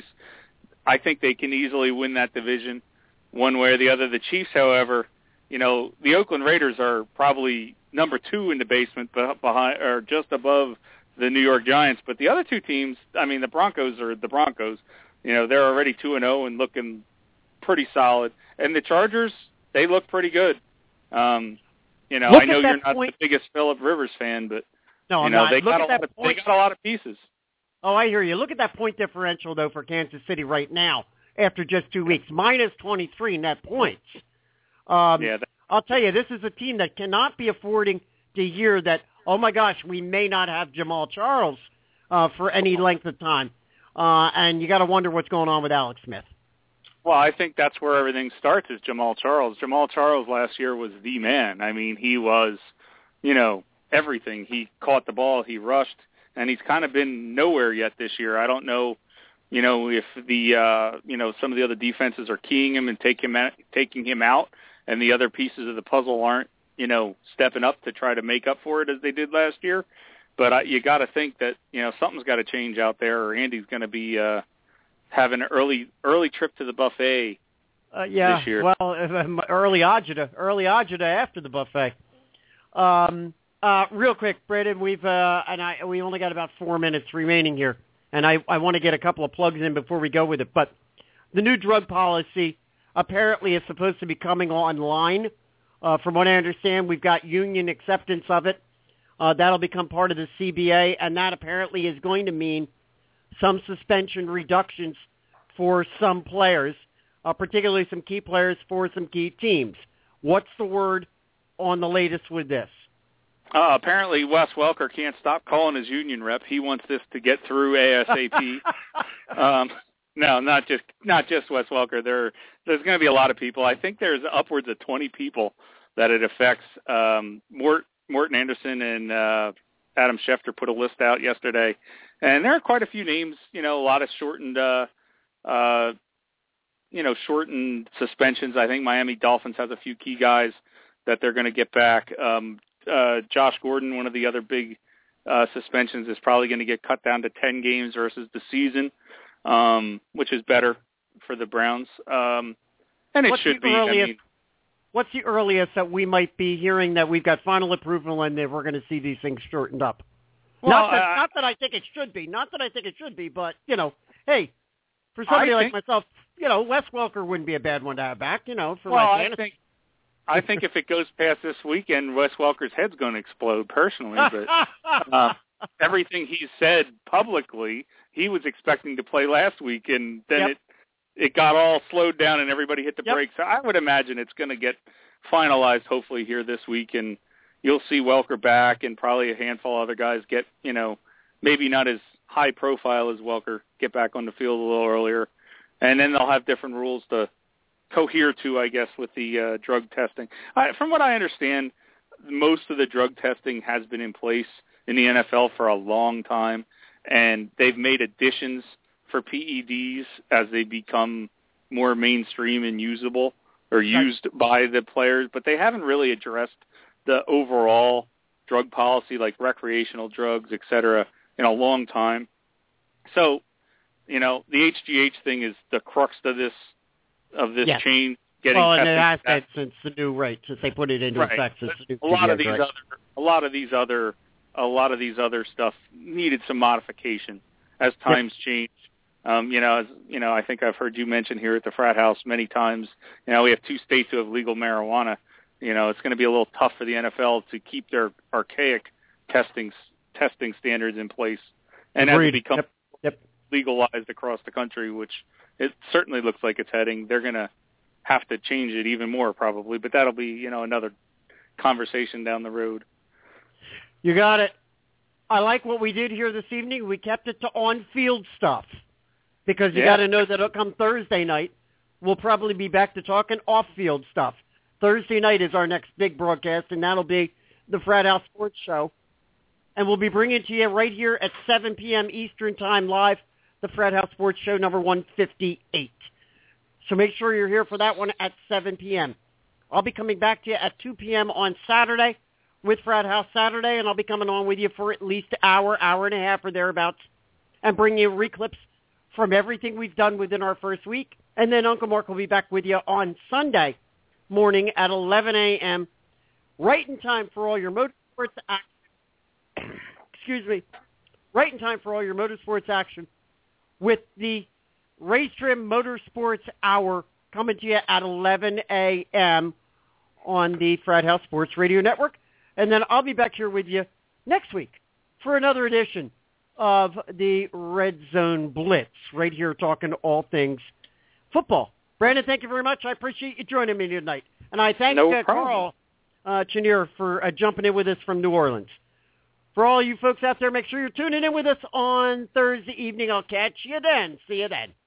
I think they can easily win that division one way or the other. The Chiefs, however, you know, the Oakland Raiders are probably number two in the basement behind, or just above the New York Giants, but the other two teams, I mean, the Broncos are the Broncos. You know, they're already two and oh and looking pretty solid. And the Chargers, they look pretty good. Um, you know, look I know you're not point. the biggest Phillip Rivers fan, but no, you I'm know, not. they look got at a lot that of point. they got a lot of pieces. Oh, I hear you. Look at that point differential though for Kansas City right now after just two weeks, minus twenty-three net points. Um, yeah, that- I'll tell you, this is a team that cannot be affording to hear that, oh, my gosh, we may not have Jamal Charles uh, for any length of time. Uh, and you got to wonder what's going on with Alex Smith. Well, I think that's where everything starts is Jamal Charles. Jamal Charles last year was the man. I mean, he was, you know, everything. He caught the ball, he rushed, and he's kind of been nowhere yet this year. I don't know, you know, if the, uh, you know, some of the other defenses are keying him and take him out, taking him out, and the other pieces of the puzzle aren't, you know, stepping up to try to make up for it as they did last year. but I, you got to think that you know something's got to change out there, or Andy's going to be uh, having an early early trip to the buffet. Uh, yeah, this year. well, early agita, early agita after the buffet. Um, uh, real quick, Brandon, we've uh, and I we only got about four minutes remaining here, and I, I want to get a couple of plugs in before we go with it. But the new drug policy apparently is supposed to be coming online. Uh, from what I understand, we've got union acceptance of it. Uh, that'll become part of the C B A, and that apparently is going to mean some suspension reductions for some players. Uh, particularly some key players for some key teams. What's the word on the latest with this? Uh, apparently, Wes Welker can't stop calling his union rep. He wants this to get through ASAP. um, no, not just not just Wes Welker. There, there's going to be a lot of people. I think there's upwards of twenty people that it affects. Um, Mort, Morton Anderson and uh, Adam Schefter put a list out yesterday, and there are quite a few names. You know, a lot of shortened. Uh, uh, you know, shortened suspensions. I think Miami Dolphins has a few key guys that they're going to get back. Um, uh, Josh Gordon, one of the other big uh, suspensions, is probably going to get cut down to ten games versus the season, um, which is better for the Browns. Um, and it what's should be. Earliest, I mean, what's the earliest that we might be hearing that we've got final approval and that we're going to see these things shortened up? Well, not, that, uh, not that I think it should be. Not that I think it should be, but, you know, hey, for somebody I like think, myself, you know, Wes Welker wouldn't be a bad one to have back, you know, for well, my I fantasy. think, I think if it goes past this weekend, Wes Welker's head's going to explode personally. But uh, everything he said publicly, he was expecting to play last week, and then yep. it it got all slowed down and everybody hit the yep. brakes. So I would imagine it's going to get finalized hopefully here this week, and you'll see Welker back and probably a handful of other guys get, you know, maybe not as high profile as Welker, get back on the field a little earlier. And then they'll have different rules to cohere to, I guess, with the uh, drug testing. I, from what I understand, most of the drug testing has been in place in the N F L for a long time, and they've made additions for P E Ds as they become more mainstream and usable or used by the players, but they haven't really addressed the overall drug policy like recreational drugs, et cetera, in a long time. So, you know, the H G H thing is the crux of this of this yes. change. Getting well, and it has been since the new rate, since they put it into right. effect. Since the new a lot of these right. other, a lot of these other, a lot of these other stuff needed some modification as times yep. change. Um, you know, as you know, I think I've heard you mention here at the Frat House many times. You know, we have two states who have legal marijuana. You know, it's going to be a little tough for the N F L to keep their archaic testing testing standards in place, and Agreed. as it becomes yep. Yep. legalized across the country, which it certainly looks like it's heading, they're going to have to change it even more probably, but that'll be, you know, another conversation down the road. You got it. I like what we did here this evening. We kept it to on-field stuff because you yeah. got to know that it'll come Thursday night. We'll probably be back to talking off-field stuff. Thursday night is our next big broadcast, and that'll be the Frat House Sports Show. And we'll be bringing it to you right here at seven p.m. Eastern Time live, the Frat House Sports Show number one fifty-eight. So make sure you're here for that one at seven p.m. I'll be coming back to you at two p.m. on Saturday with Frat House Saturday, and I'll be coming on with you for at least an hour, hour and a half or thereabouts, and bring you reclips from everything we've done within our first week. And then Uncle Mark will be back with you on Sunday morning at eleven a.m., right in time for all your motorsports action. Excuse me. Right in time for all your motorsports action with the Race Trim Motorsports Hour coming to you at eleven a.m. on the Frat House Sports Radio Network. And then I'll be back here with you next week for another edition of the Red Zone Blitz, right here talking all things football. Brandon, thank you very much. I appreciate you joining me tonight. And I thank no uh, Carl uh, Chenier for uh, jumping in with us from New Orleans. For all you folks out there, make sure you're tuning in with us on Thursday evening. I'll catch you then. See you then.